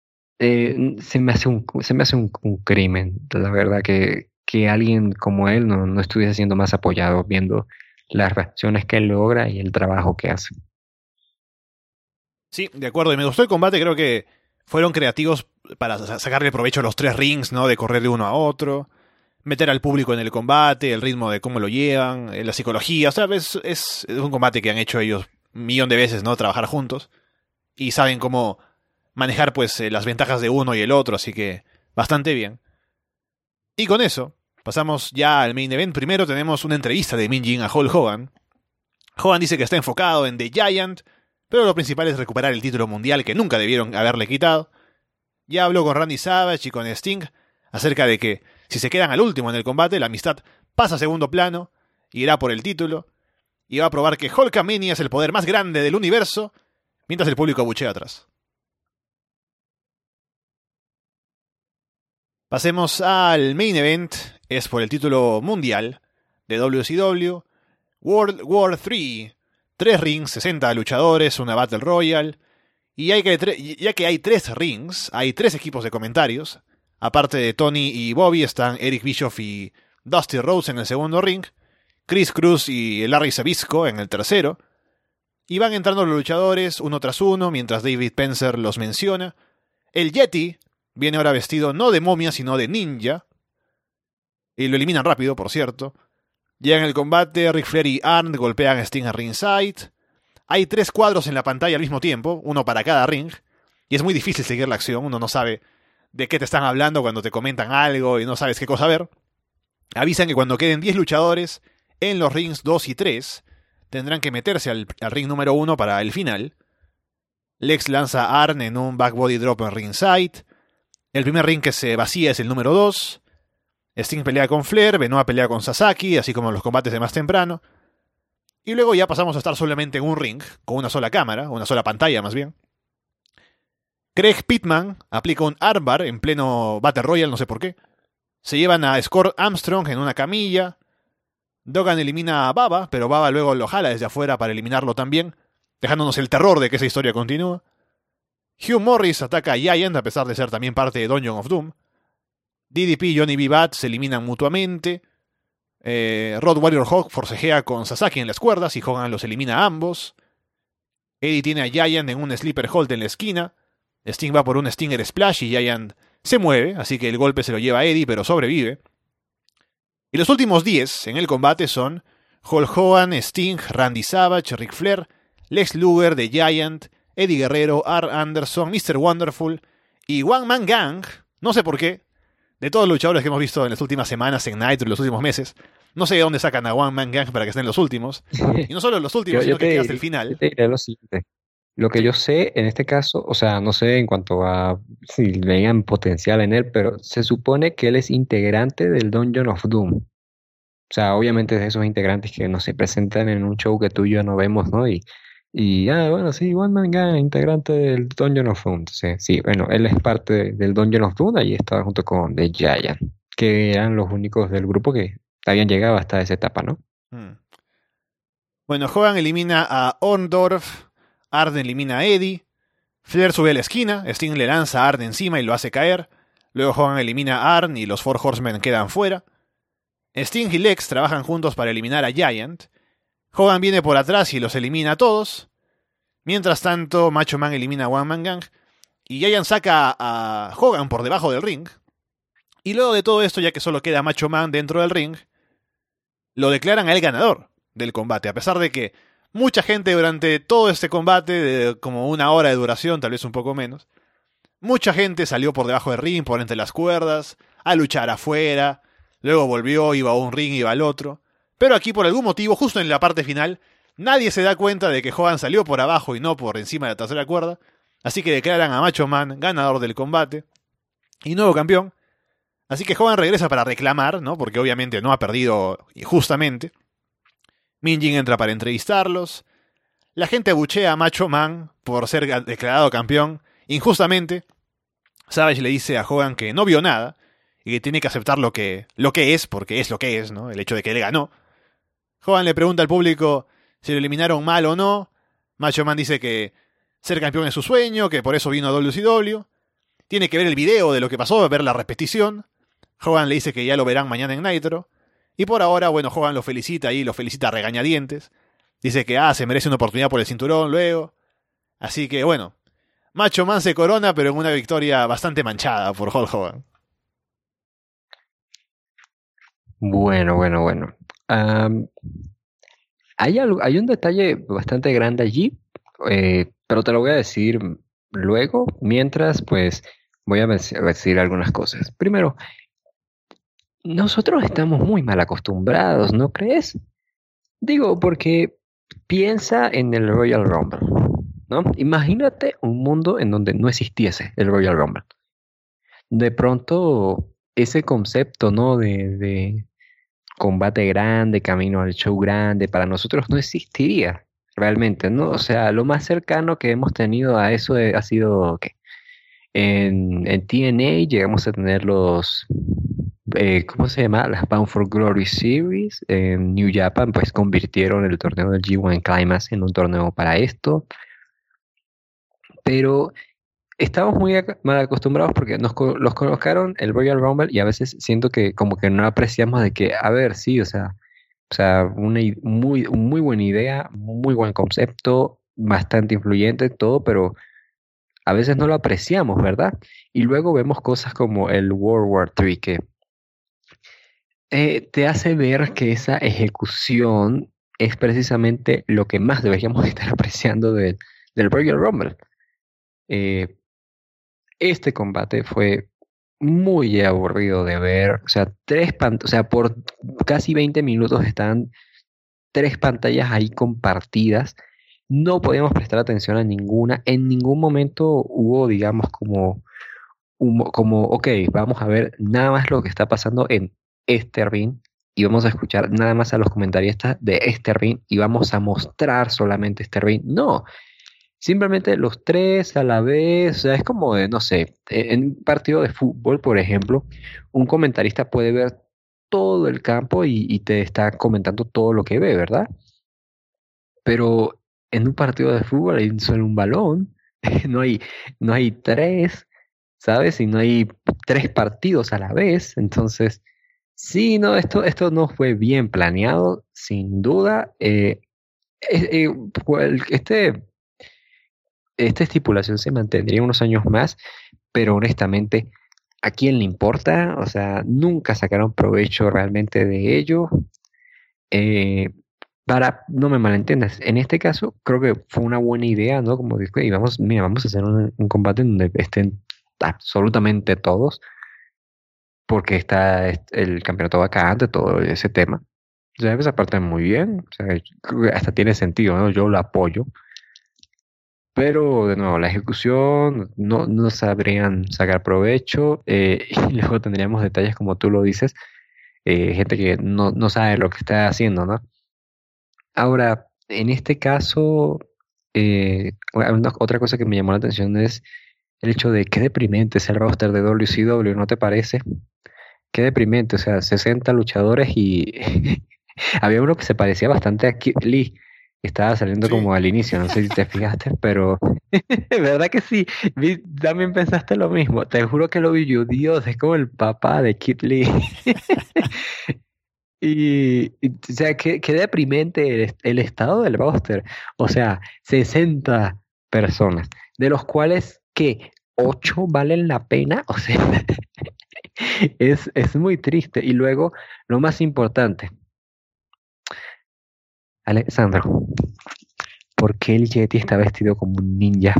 se me hace un crimen, la verdad, que alguien como él no estuviese siendo más apoyado viendo las reacciones que él logra y el trabajo que hace. Sí, de acuerdo, y me gustó el combate, creo que fueron creativos para sacarle provecho a los 3 rings, ¿no? De correr de uno a otro, meter al público en el combate, el ritmo de cómo lo llevan, la psicología, o sea, es un combate que han hecho ellos un millón de veces, ¿no? Trabajar juntos, y saben cómo manejar, pues, las ventajas de uno y el otro, así que bastante bien. Y con eso, Pasamos ya al main event. Primero tenemos una entrevista de Min Jin a Hulk Hogan. Hogan dice que está enfocado en The Giant, pero lo principal es recuperar el título mundial que nunca debieron haberle quitado. Ya habló con Randy Savage y con Sting acerca de que si se quedan al último en el combate, la amistad pasa a segundo plano, irá por el título, y va a probar que Hulkamania es el poder más grande del universo, mientras el público abuchea atrás. Pasemos al main event, es por el título mundial de WCW, World War 3, 3 rings, 60 luchadores, una Battle Royale, y ya que hay 3 rings, hay 3 equipos de comentarios. Aparte de Tony y Bobby están Eric Bischoff y Dusty Rhodes en el segundo ring, Chris Cruz y Larry Zbyszko en el tercero, y van entrando los luchadores uno tras uno mientras David Penzer los menciona. El Yeti viene ahora vestido no de momia sino de ninja, y lo eliminan rápido, por cierto. Ya en el combate, Ric Flair y Arn golpean a Sting a ringside. Hay 3 cuadros en la pantalla al mismo tiempo, uno para cada ring, y es muy difícil seguir la acción, uno no sabe de qué te están hablando cuando te comentan algo y no sabes qué cosa ver. Avisan que cuando queden 10 luchadores en los rings 2 y 3, tendrán que meterse al ring número 1 para el final. Lex lanza a Arn en un back body drop en ringside. El primer ring que se vacía es el número 2. Sting pelea con Flair, Benoit pelea con Sasaki, así como en los combates de más temprano. Y luego ya pasamos a estar solamente en un ring, con una sola cámara, una sola pantalla más bien. Craig Pittman aplica un armbar en pleno Battle Royale, no sé por qué. Se llevan a Scott Armstrong en una camilla. Duggan elimina a Baba, pero Baba luego lo jala desde afuera para eliminarlo también, dejándonos el terror de que esa historia continúe. Hugh Morris ataca a Giant a pesar de ser también parte de Dungeon of Doom. DDP y Johnny B. Bad se eliminan mutuamente. Rod Warrior Hawk forcejea con Sasaki en las cuerdas y Hogan los elimina a ambos. Eddie tiene a Giant en un sleeper hold en la esquina. Sting va por un Stinger Splash y Giant se mueve, así que el golpe se lo lleva a Eddie, pero sobrevive. Y los últimos 10 en el combate son Hulk Hogan, Sting, Randy Savage, Ric Flair, Lex Luger, The Giant, Eddie Guerrero, Arn Anderson, Mr. Wonderful y One Man Gang, no sé por qué, de todos los luchadores que hemos visto en las últimas semanas en Nitro y los últimos meses. No sé de dónde sacan a One Man Gang para que estén los últimos. Y no solo los últimos, sino que queda hasta el final. Yo te diré lo siguiente. Lo que yo sé en este caso, o sea, no sé en cuanto a si veían potencial en él, pero se supone que él es integrante del Dungeon of Doom. O sea, obviamente es de esos integrantes que no se presentan en un show que tú y yo no vemos, ¿no? Bueno, sí, One Man Gang, integrante del Dungeon of Doom. Entonces, sí, bueno, él es parte del Dungeon of Doom, allí estaba junto con The Giant, que eran los únicos del grupo que habían llegado hasta esa etapa, ¿no? Bueno, Hogan elimina a Orndorff, Arn elimina a Eddie, Flair sube a la esquina, Sting le lanza a Arn encima y lo hace caer, luego Hogan elimina a Arn y los Four Horsemen quedan fuera. Sting y Lex trabajan juntos para eliminar a Giant. Hogan viene por atrás y los elimina a todos. Mientras tanto, Macho Man elimina a One Man Gang y Giant saca a Hogan por debajo del ring. Y luego de todo esto, ya que solo queda Macho Man dentro del ring, lo declaran a él ganador del combate, a pesar de que mucha gente durante todo este combate, de como 1 hora de duración, tal vez un poco menos, mucha gente salió por debajo del ring, por entre las cuerdas, a luchar afuera, luego volvió, iba a un ring, iba al otro. Pero aquí, por algún motivo, justo en la parte final, nadie se da cuenta de que Hogan salió por abajo y no por encima de la tercera cuerda, así que declaran a Macho Man ganador del combate y nuevo campeón. Así que Hogan regresa para reclamar, ¿no? Porque obviamente no ha perdido justamente. Min Jin entra para entrevistarlos. La gente abuchea a Macho Man por ser declarado campeón injustamente. Savage le dice a Hogan que no vio nada y que tiene que aceptar lo que es, porque es lo que es, ¿no? El hecho de que él ganó. Hogan le pregunta al público si lo eliminaron mal o no. Macho Man dice que ser campeón es su sueño, que por eso vino a WCW. Tiene que ver el video de lo que pasó, ver la repetición. Hogan le dice que ya lo verán mañana en Nitro. Y por ahora, bueno, Hogan lo felicita a regañadientes. Dice que se merece una oportunidad por el cinturón luego. Así que, bueno, Macho Man se corona, pero en una victoria bastante manchada por Hulk Hogan. Bueno. Hay un detalle bastante grande allí, pero te lo voy a decir luego, mientras pues voy a decir algunas cosas. Primero, nosotros estamos muy mal acostumbrados, ¿no crees? Digo, porque piensa en el Royal Rumble, ¿no? Imagínate un mundo en donde no existiese el Royal Rumble. De pronto, ese concepto, ¿no? De combate grande, camino al show grande, para nosotros no existiría realmente, ¿no? O sea, lo más cercano que hemos tenido a eso ha sido que en TNA llegamos a tener ¿cómo se llama? Las Bound for Glory Series. En New Japan, pues convirtieron el torneo del G1 Climax en un torneo para esto. Pero estamos muy mal acostumbrados porque los colocaron el Royal Rumble y a veces siento que como que no apreciamos de que, a ver, sí, o sea, muy buena idea, muy buen concepto, bastante influyente, todo, pero a veces no lo apreciamos, ¿verdad? Y luego vemos cosas como el World War III que te hace ver que esa ejecución es precisamente lo que más deberíamos estar apreciando del Royal Rumble. Eh, este combate fue muy aburrido de ver, o sea, o sea, por casi 20 minutos están tres pantallas ahí compartidas. No podíamos prestar atención a ninguna. En ningún momento hubo, digamos, como, ok, vamos a ver nada más lo que está pasando en este ring y vamos a escuchar nada más a los comentaristas de este ring y vamos a mostrar solamente este ring. No, simplemente los tres a la vez, o sea, es como de, no sé, en un partido de fútbol, por ejemplo, un comentarista puede ver todo el campo y te está comentando todo lo que ve, ¿verdad? Pero en un partido de fútbol hay solo un balón, no hay, no hay tres, ¿sabes? Y no hay tres partidos a la vez. Entonces, sí, no, esto no fue bien planeado, sin duda. Eh, eh, cual- este, esta estipulación se mantendría unos años más, pero honestamente, ¿a quién le importa? O sea, nunca sacaron provecho realmente de ello. Eh, no me malentiendas, en este caso creo que fue una buena idea, ¿no? Como dije, y mira, vamos a hacer un combate en donde estén absolutamente todos, porque está el campeonato vacante, todo ese tema. O sea, esa parte muy bien, o sea, creo que hasta tiene sentido, ¿no? Yo lo apoyo, pero de nuevo, la ejecución no sabrían sacar provecho, y luego tendríamos detalles como tú lo dices, gente que no sabe lo que está haciendo, ¿no? Ahora, en este caso, otra cosa que me llamó la atención es el hecho de qué deprimente es el roster de WCW, ¿no te parece? Qué deprimente, o sea, 60 luchadores y había uno que se parecía bastante a Kid Lee, que estaba saliendo Sí. como al inicio, no sé si te fijaste, pero ¿verdad que sí? También pensaste lo mismo, te juro que lo vi yo, Dios, es como el papá de Kid Lee. O sea, qué deprimente el estado del roster. O sea, 60 personas, de los cuales, ¿qué? 8 valen la pena. O sea, es muy triste. Y luego, lo más importante, Alessandro, ¿por qué el Yeti está vestido como un ninja?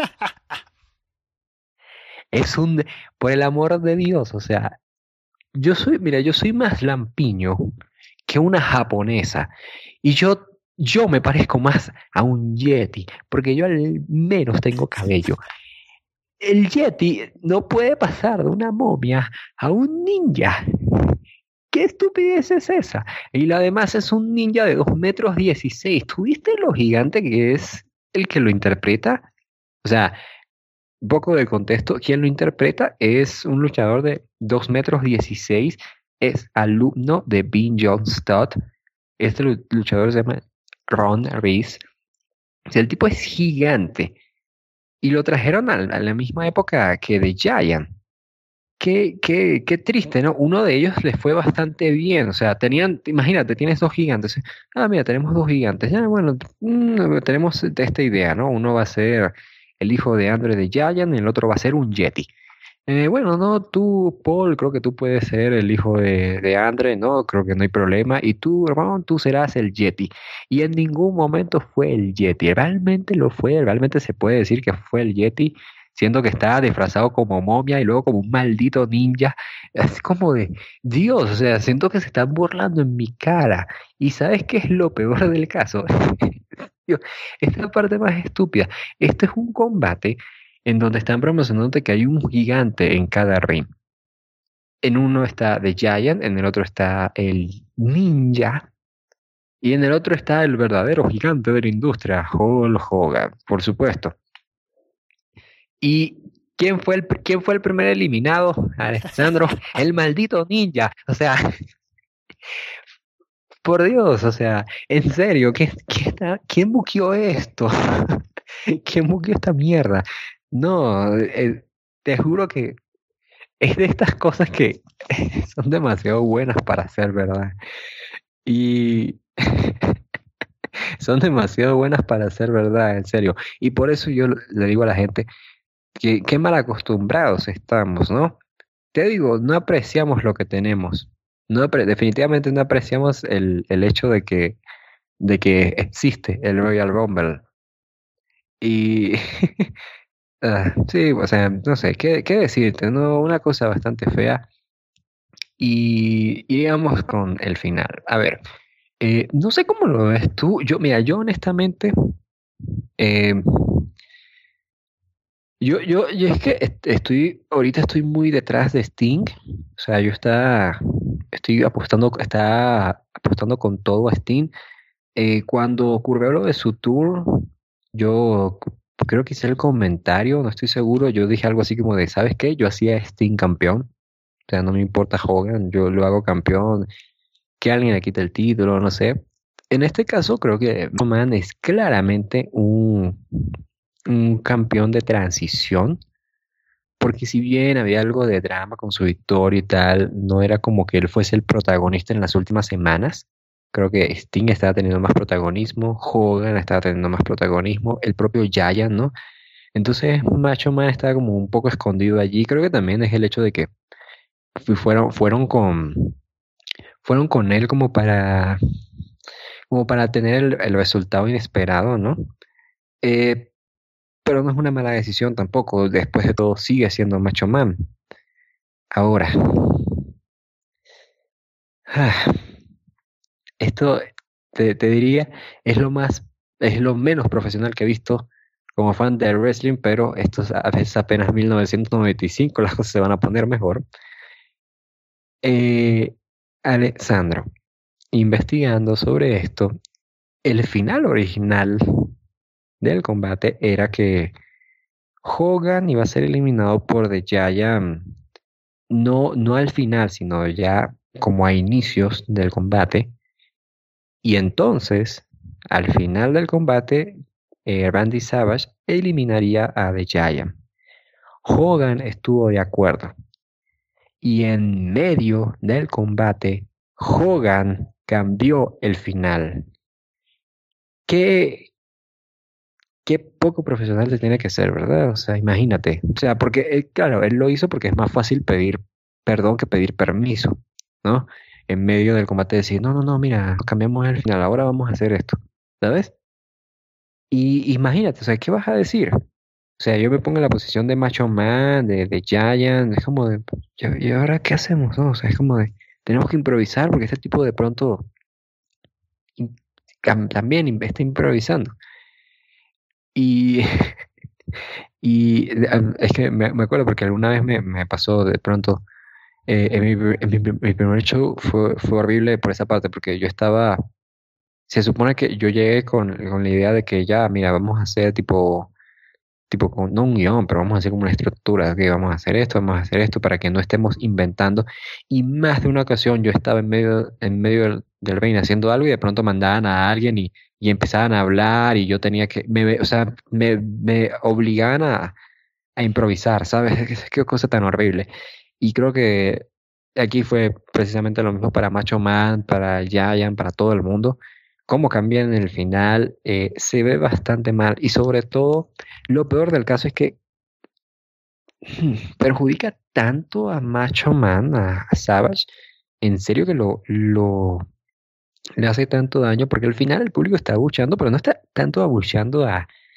Es un, por el amor de Dios, o sea, mira, yo soy más lampiño que una japonesa. Y yo me parezco más a un yeti, porque yo al menos tengo cabello. El yeti no puede pasar de una momia a un ninja. ¿Qué estupidez es esa? Y además es un ninja de 2 metros 16. ¿Tuviste lo gigante que es el que lo interpreta? O sea, un poco de contexto, quien lo interpreta es un luchador de 2 metros 16, es alumno de Bean John Studd. Este luchador se llama Ron Reese. O sea, el tipo es gigante. Y lo trajeron a la misma época que The Giant. Qué triste, ¿no? Uno de ellos les fue bastante bien. O sea, imagínate, tienes dos gigantes. Ah, mira, tenemos dos gigantes. Ya, bueno, tenemos esta idea, ¿no? Uno va a ser el hijo de Andre the Giant y el otro va a ser un Yeti. Bueno, no, tú, Paul, creo que tú puedes ser el hijo de Andre, no, creo que no hay problema. Y tú, Ron, tú serás el Yeti. Y en ningún momento fue el Yeti. Realmente lo fue, realmente se puede decir que fue el Yeti. siendo que está disfrazado como momia y luego como un maldito ninja. Es como de, Dios, o sea, siento que se están burlando en mi cara. ¿Y sabes qué es lo peor del caso? Dios, esta es la parte más estúpida. Este es un combate en donde están promocionando que hay un gigante en cada ring. En uno está The Giant, en el otro está el Ninja, y en el otro está el verdadero gigante de la industria, Hulk Hogan, por supuesto. ¿Y quién fue el primer eliminado? Alessandro, el maldito ninja. O sea, por Dios, o sea, en serio, ¿quién buqueó esto? ¿Quién buqueó esta mierda? No, te juro que es de estas cosas que son demasiado buenas para ser verdad. Y son demasiado buenas para ser verdad, en serio. Y por eso yo le digo a la gente que qué mal acostumbrados estamos, ¿no? Te digo, no apreciamos lo que tenemos. Definitivamente no apreciamos el hecho de que existe el Royal Rumble. Y sí, o sea, no sé, qué decirte, ¿no? Una cosa bastante fea. Y digamos con el final. A ver, no sé cómo lo ves tú. Mira, yo honestamente, eh, yo es que ahorita estoy muy detrás de Sting. O sea, estoy está apostando con todo a Sting. Cuando ocurrió lo de su tour, yo creo que hice el comentario, no estoy seguro. Yo dije algo así como de, ¿sabes qué? Yo hacía a Sting campeón. O sea, no me importa Hogan, yo lo hago campeón, que alguien le quite el título, no sé. En este caso, creo que Roman es claramente un campeón de transición, porque si bien había algo de drama con su victoria y tal, no era como que él fuese el protagonista en las últimas semanas. Creo que Sting estaba teniendo más protagonismo, Hogan estaba teniendo más protagonismo, el propio Giant, ¿no? Entonces Macho Man estaba como un poco escondido allí. Creo que también es el hecho de que fueron con él como para tener el resultado inesperado, ¿no? Eh, pero no es una mala decisión tampoco. Después de todo, sigue siendo Macho Man. Ahora, ah, esto te diría, es lo menos profesional que he visto como fan del wrestling, pero esto es apenas 1995, las cosas se van a poner mejor. Alessandro, investigando sobre esto, el final original del combate era que Hogan iba a ser eliminado por The Giant, no al final, sino ya como a inicios del combate. Y entonces, al final del combate, Randy Savage eliminaría a The Giant. Hogan estuvo de acuerdo. Y en medio del combate, Hogan cambió el final. ¿Qué, qué poco profesional se tiene que ser, ¿verdad? O sea, imagínate. O sea, porque, claro, él lo hizo porque es más fácil pedir perdón que pedir permiso, ¿no? En medio del combate decir, no, no, no, mira, cambiamos el final, ahora vamos a hacer esto, ¿sabes? Y imagínate, o sea, ¿qué vas a decir? O sea, yo me pongo en la posición de Macho Man, de Giant, es como de, ¿y ahora qué hacemos, no? O sea, es como de, tenemos que improvisar porque este tipo de pronto im- también está improvisando. Y es que me acuerdo porque alguna vez me pasó de pronto, mi primer show fue horrible por esa parte, porque se supone que yo llegué con la idea de que ya, mira, vamos a hacer no un guión, pero vamos a hacer como una estructura, que vamos a hacer esto, para que no estemos inventando. Y más de una ocasión yo estaba en medio del ring haciendo algo y de pronto mandaban a alguien y empezaban a hablar y yo tenía que, o sea, me obligaban a improvisar, ¿sabes? Qué cosa tan horrible. Y creo que aquí fue precisamente lo mismo para Macho Man, para Giant, para todo el mundo. Cómo cambian en el final, se ve bastante mal. Y sobre todo, lo peor del caso es que perjudica tanto a Macho Man, a Savage, en serio que le hace tanto daño, porque al final el público está abucheando, pero no está tanto abucheando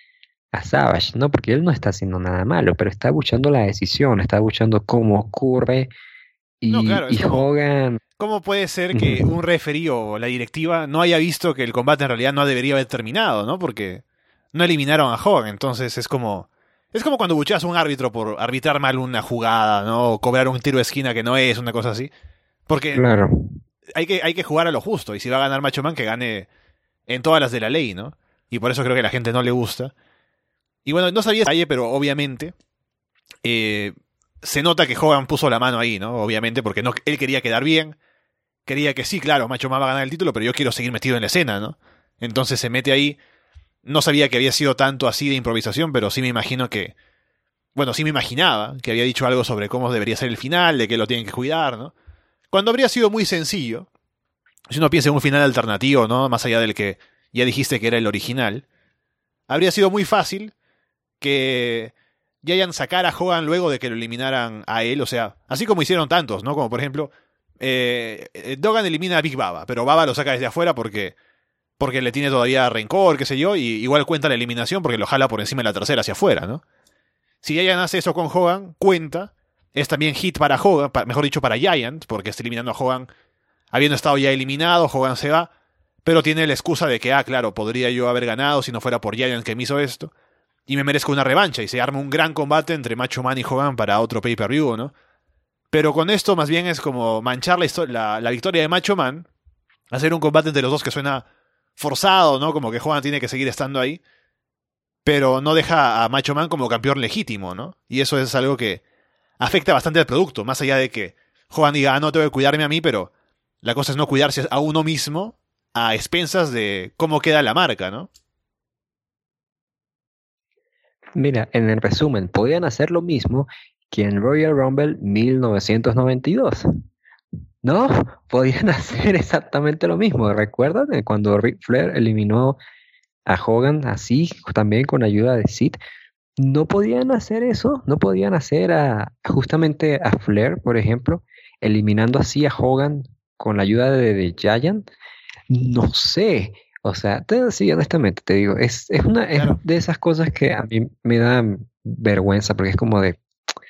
a Savage, ¿no? Porque él no está haciendo nada malo, pero está buscando la decisión, está buscando cómo ocurre No, claro, es y como, Hogan... ¿cómo puede ser que Ujú. un referee o la directiva no haya visto que el combate en realidad no debería haber terminado, ¿no? Porque no eliminaron a Hogan, entonces es como cuando bucheas a un árbitro por arbitrar mal una jugada, ¿no? O cobrar un tiro de esquina que no es, una cosa así. Porque Claro. hay que jugar a lo justo, y si va a ganar Macho Man, que gane en todas las de la ley, ¿no? Y por eso creo que a la gente no le gusta. Y bueno, no sabía ese detalle, pero obviamente eh, se nota que Hogan puso la mano ahí, ¿no? Obviamente, porque no, él quería quedar bien, quería que sí, claro, Macho Man va a ganar el título, pero yo quiero seguir metido en la escena, ¿no? Entonces se mete ahí. No sabía que había sido tanto así de improvisación, pero sí me imagino que, bueno, sí me imaginaba que había dicho algo sobre cómo debería ser el final, de que lo tienen que cuidar, ¿no? Cuando habría sido muy sencillo, si uno piensa en un final alternativo, ¿no? Más allá del que ya dijiste que era el original, habría sido muy fácil que ya hayan sacar a Hogan luego de que lo eliminaran a él, o sea, así como hicieron tantos, ¿no? Como por ejemplo, Dogan elimina a Big Baba, pero Baba lo saca desde afuera porque le tiene todavía rencor, qué sé yo, y igual cuenta la eliminación porque lo jala por encima de la tercera hacia afuera, ¿no? Si Giant hace eso con Hogan, cuenta, es también hit para Hogan, mejor dicho para Giant, porque está eliminando a Hogan habiendo estado ya eliminado, Hogan se va, pero tiene la excusa de que, ah, claro, podría yo haber ganado si no fuera por Giant que me hizo esto, y me merezco una revancha, y se arma un gran combate entre Macho Man y Hogan para otro pay-per-view, ¿no? Pero con esto más bien es como manchar la victoria de Macho Man, hacer un combate entre los dos que suena forzado, ¿no? Como que Hogan tiene que seguir estando ahí, pero no deja a Macho Man como campeón legítimo, ¿no? Y eso es algo que afecta bastante al producto, más allá de que Hogan diga, ah, no tengo que cuidarme a mí, pero la cosa es no cuidarse a uno mismo a expensas de cómo queda la marca, ¿no? Mira, en el resumen, podían hacer lo mismo que en Royal Rumble 1992. ¿No? Podían hacer exactamente lo mismo. ¿Recuerdan cuando Ric Flair eliminó a Hogan así, también con ayuda de Sid? No podían hacer eso, no podían hacer justamente a Flair, por ejemplo, eliminando así a Hogan con la ayuda de Giant. No sé, o sea, sí, honestamente te digo, es Claro. de esas cosas que a mí me dan vergüenza, porque es como de,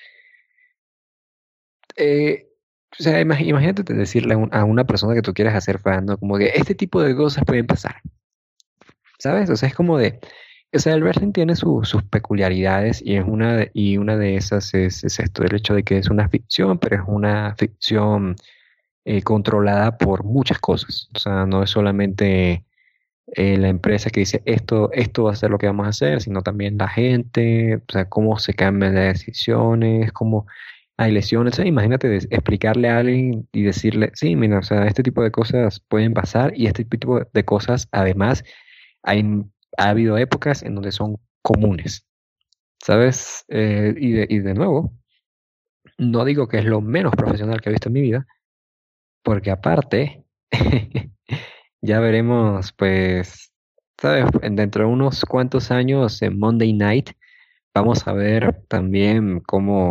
eh, o sea, imagínate decirle a una persona que tú quieres hacer fan, ¿no? Como que este tipo de cosas pueden pasar, ¿sabes? O sea, es como de, o sea, el wrestling tiene sus peculiaridades y y una de esas es esto, el hecho de que es una ficción, pero es una ficción controlada por muchas cosas. O sea, no es solamente la empresa que dice esto va a ser lo que vamos a hacer, sino también la gente, o sea, cómo se cambian las decisiones, cómo hay lesiones. O sea, imagínate explicarle a alguien y decirle, sí, mira, o sea, este tipo de cosas pueden pasar y este tipo de cosas, además, hay, ha habido épocas en donde son comunes, ¿sabes? Y de nuevo, no digo que es lo menos profesional que he visto en mi vida, porque aparte, ya veremos, pues, ¿sabes? Dentro de unos cuantos años en Monday Night vamos a ver también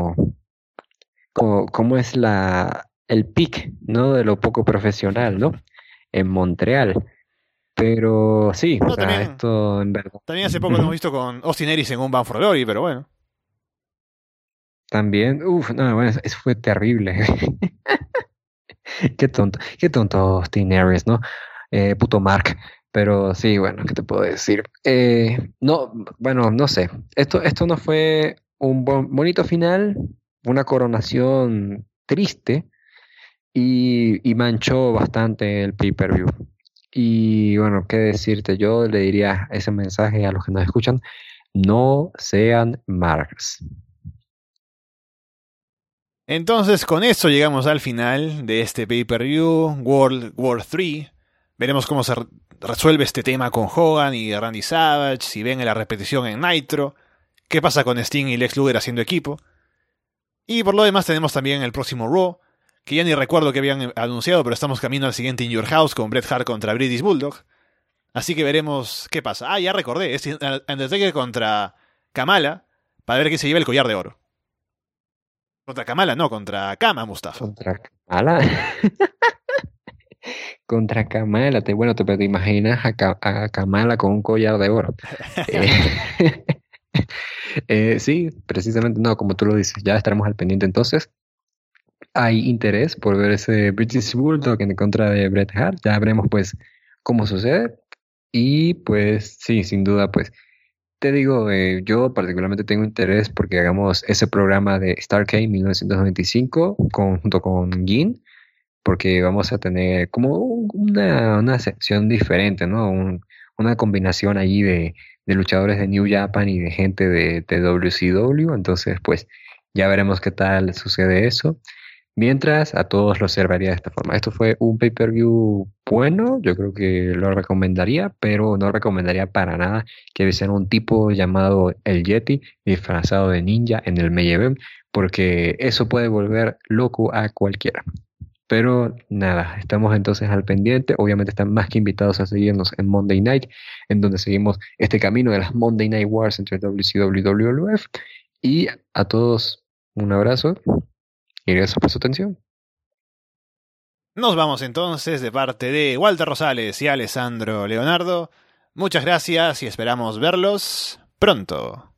cómo es el peak, ¿no? De lo poco profesional, ¿no? En Montreal. Pero sí, o No, sea, también, esto en verdad. también hace poco lo hemos Ujú. visto con Austin Aries en un Bound for Glory, pero bueno. También, uff, no, bueno, eso fue terrible. Qué tonto Austin Aries, ¿no? Puto Mark. Pero sí, bueno, ¿qué te puedo decir? No, bueno, no sé. Esto no fue un bonito final, una coronación triste y manchó bastante el pay-per-view. Y bueno, ¿qué decirte? Yo le diría ese mensaje a los que nos escuchan, no sean Marks. Entonces, con eso llegamos al final de este pay-per-view, World War 3. Veremos cómo se resuelve este tema con Hogan y Randy Savage, si ven la repetición en Nitro, qué pasa con Sting y Lex Luger haciendo equipo. Y por lo demás tenemos también el próximo Raw, que ya ni recuerdo que habían anunciado, pero estamos camino al siguiente In Your House con Bret Hart contra British Bulldog. Así que veremos qué pasa. Ah, ya recordé, es Undertaker contra Kamala, para ver quién se lleva el collar de oro. Contra Kamala, no, contra Kama Mustafa. Contra Kamala. Contra Kamala. Bueno, te imaginas a Kamala con un collar de oro. Eh, Sí, precisamente, no, como tú lo dices, ya estaremos al pendiente entonces. Hay interés por ver ese British Bulldog en contra de Bret Hart, ya veremos pues cómo sucede. Y pues sí, sin duda, pues te digo, yo particularmente tengo interés porque hagamos ese programa de Starrcade 1995 junto con Gin, porque vamos a tener como una sección diferente, ¿no? Una combinación allí de luchadores de New Japan y de gente de WCW, entonces pues ya veremos qué tal sucede eso. Mientras a todos lo observaría de esta forma. Esto fue un pay-per-view bueno, yo creo que lo recomendaría, pero no recomendaría para nada que hubiese un tipo llamado el Yeti disfrazado de ninja en el main event, porque eso puede volver loco a cualquiera. Pero nada, estamos entonces al pendiente. Obviamente están más que invitados a seguirnos en Monday Night, en donde seguimos este camino de las Monday Night Wars entre WCW y WWF. Y a todos un abrazo y gracias por su atención. Nos vamos entonces de parte de Walter Rosales y Alessandro Leonardo. Muchas gracias y esperamos verlos pronto.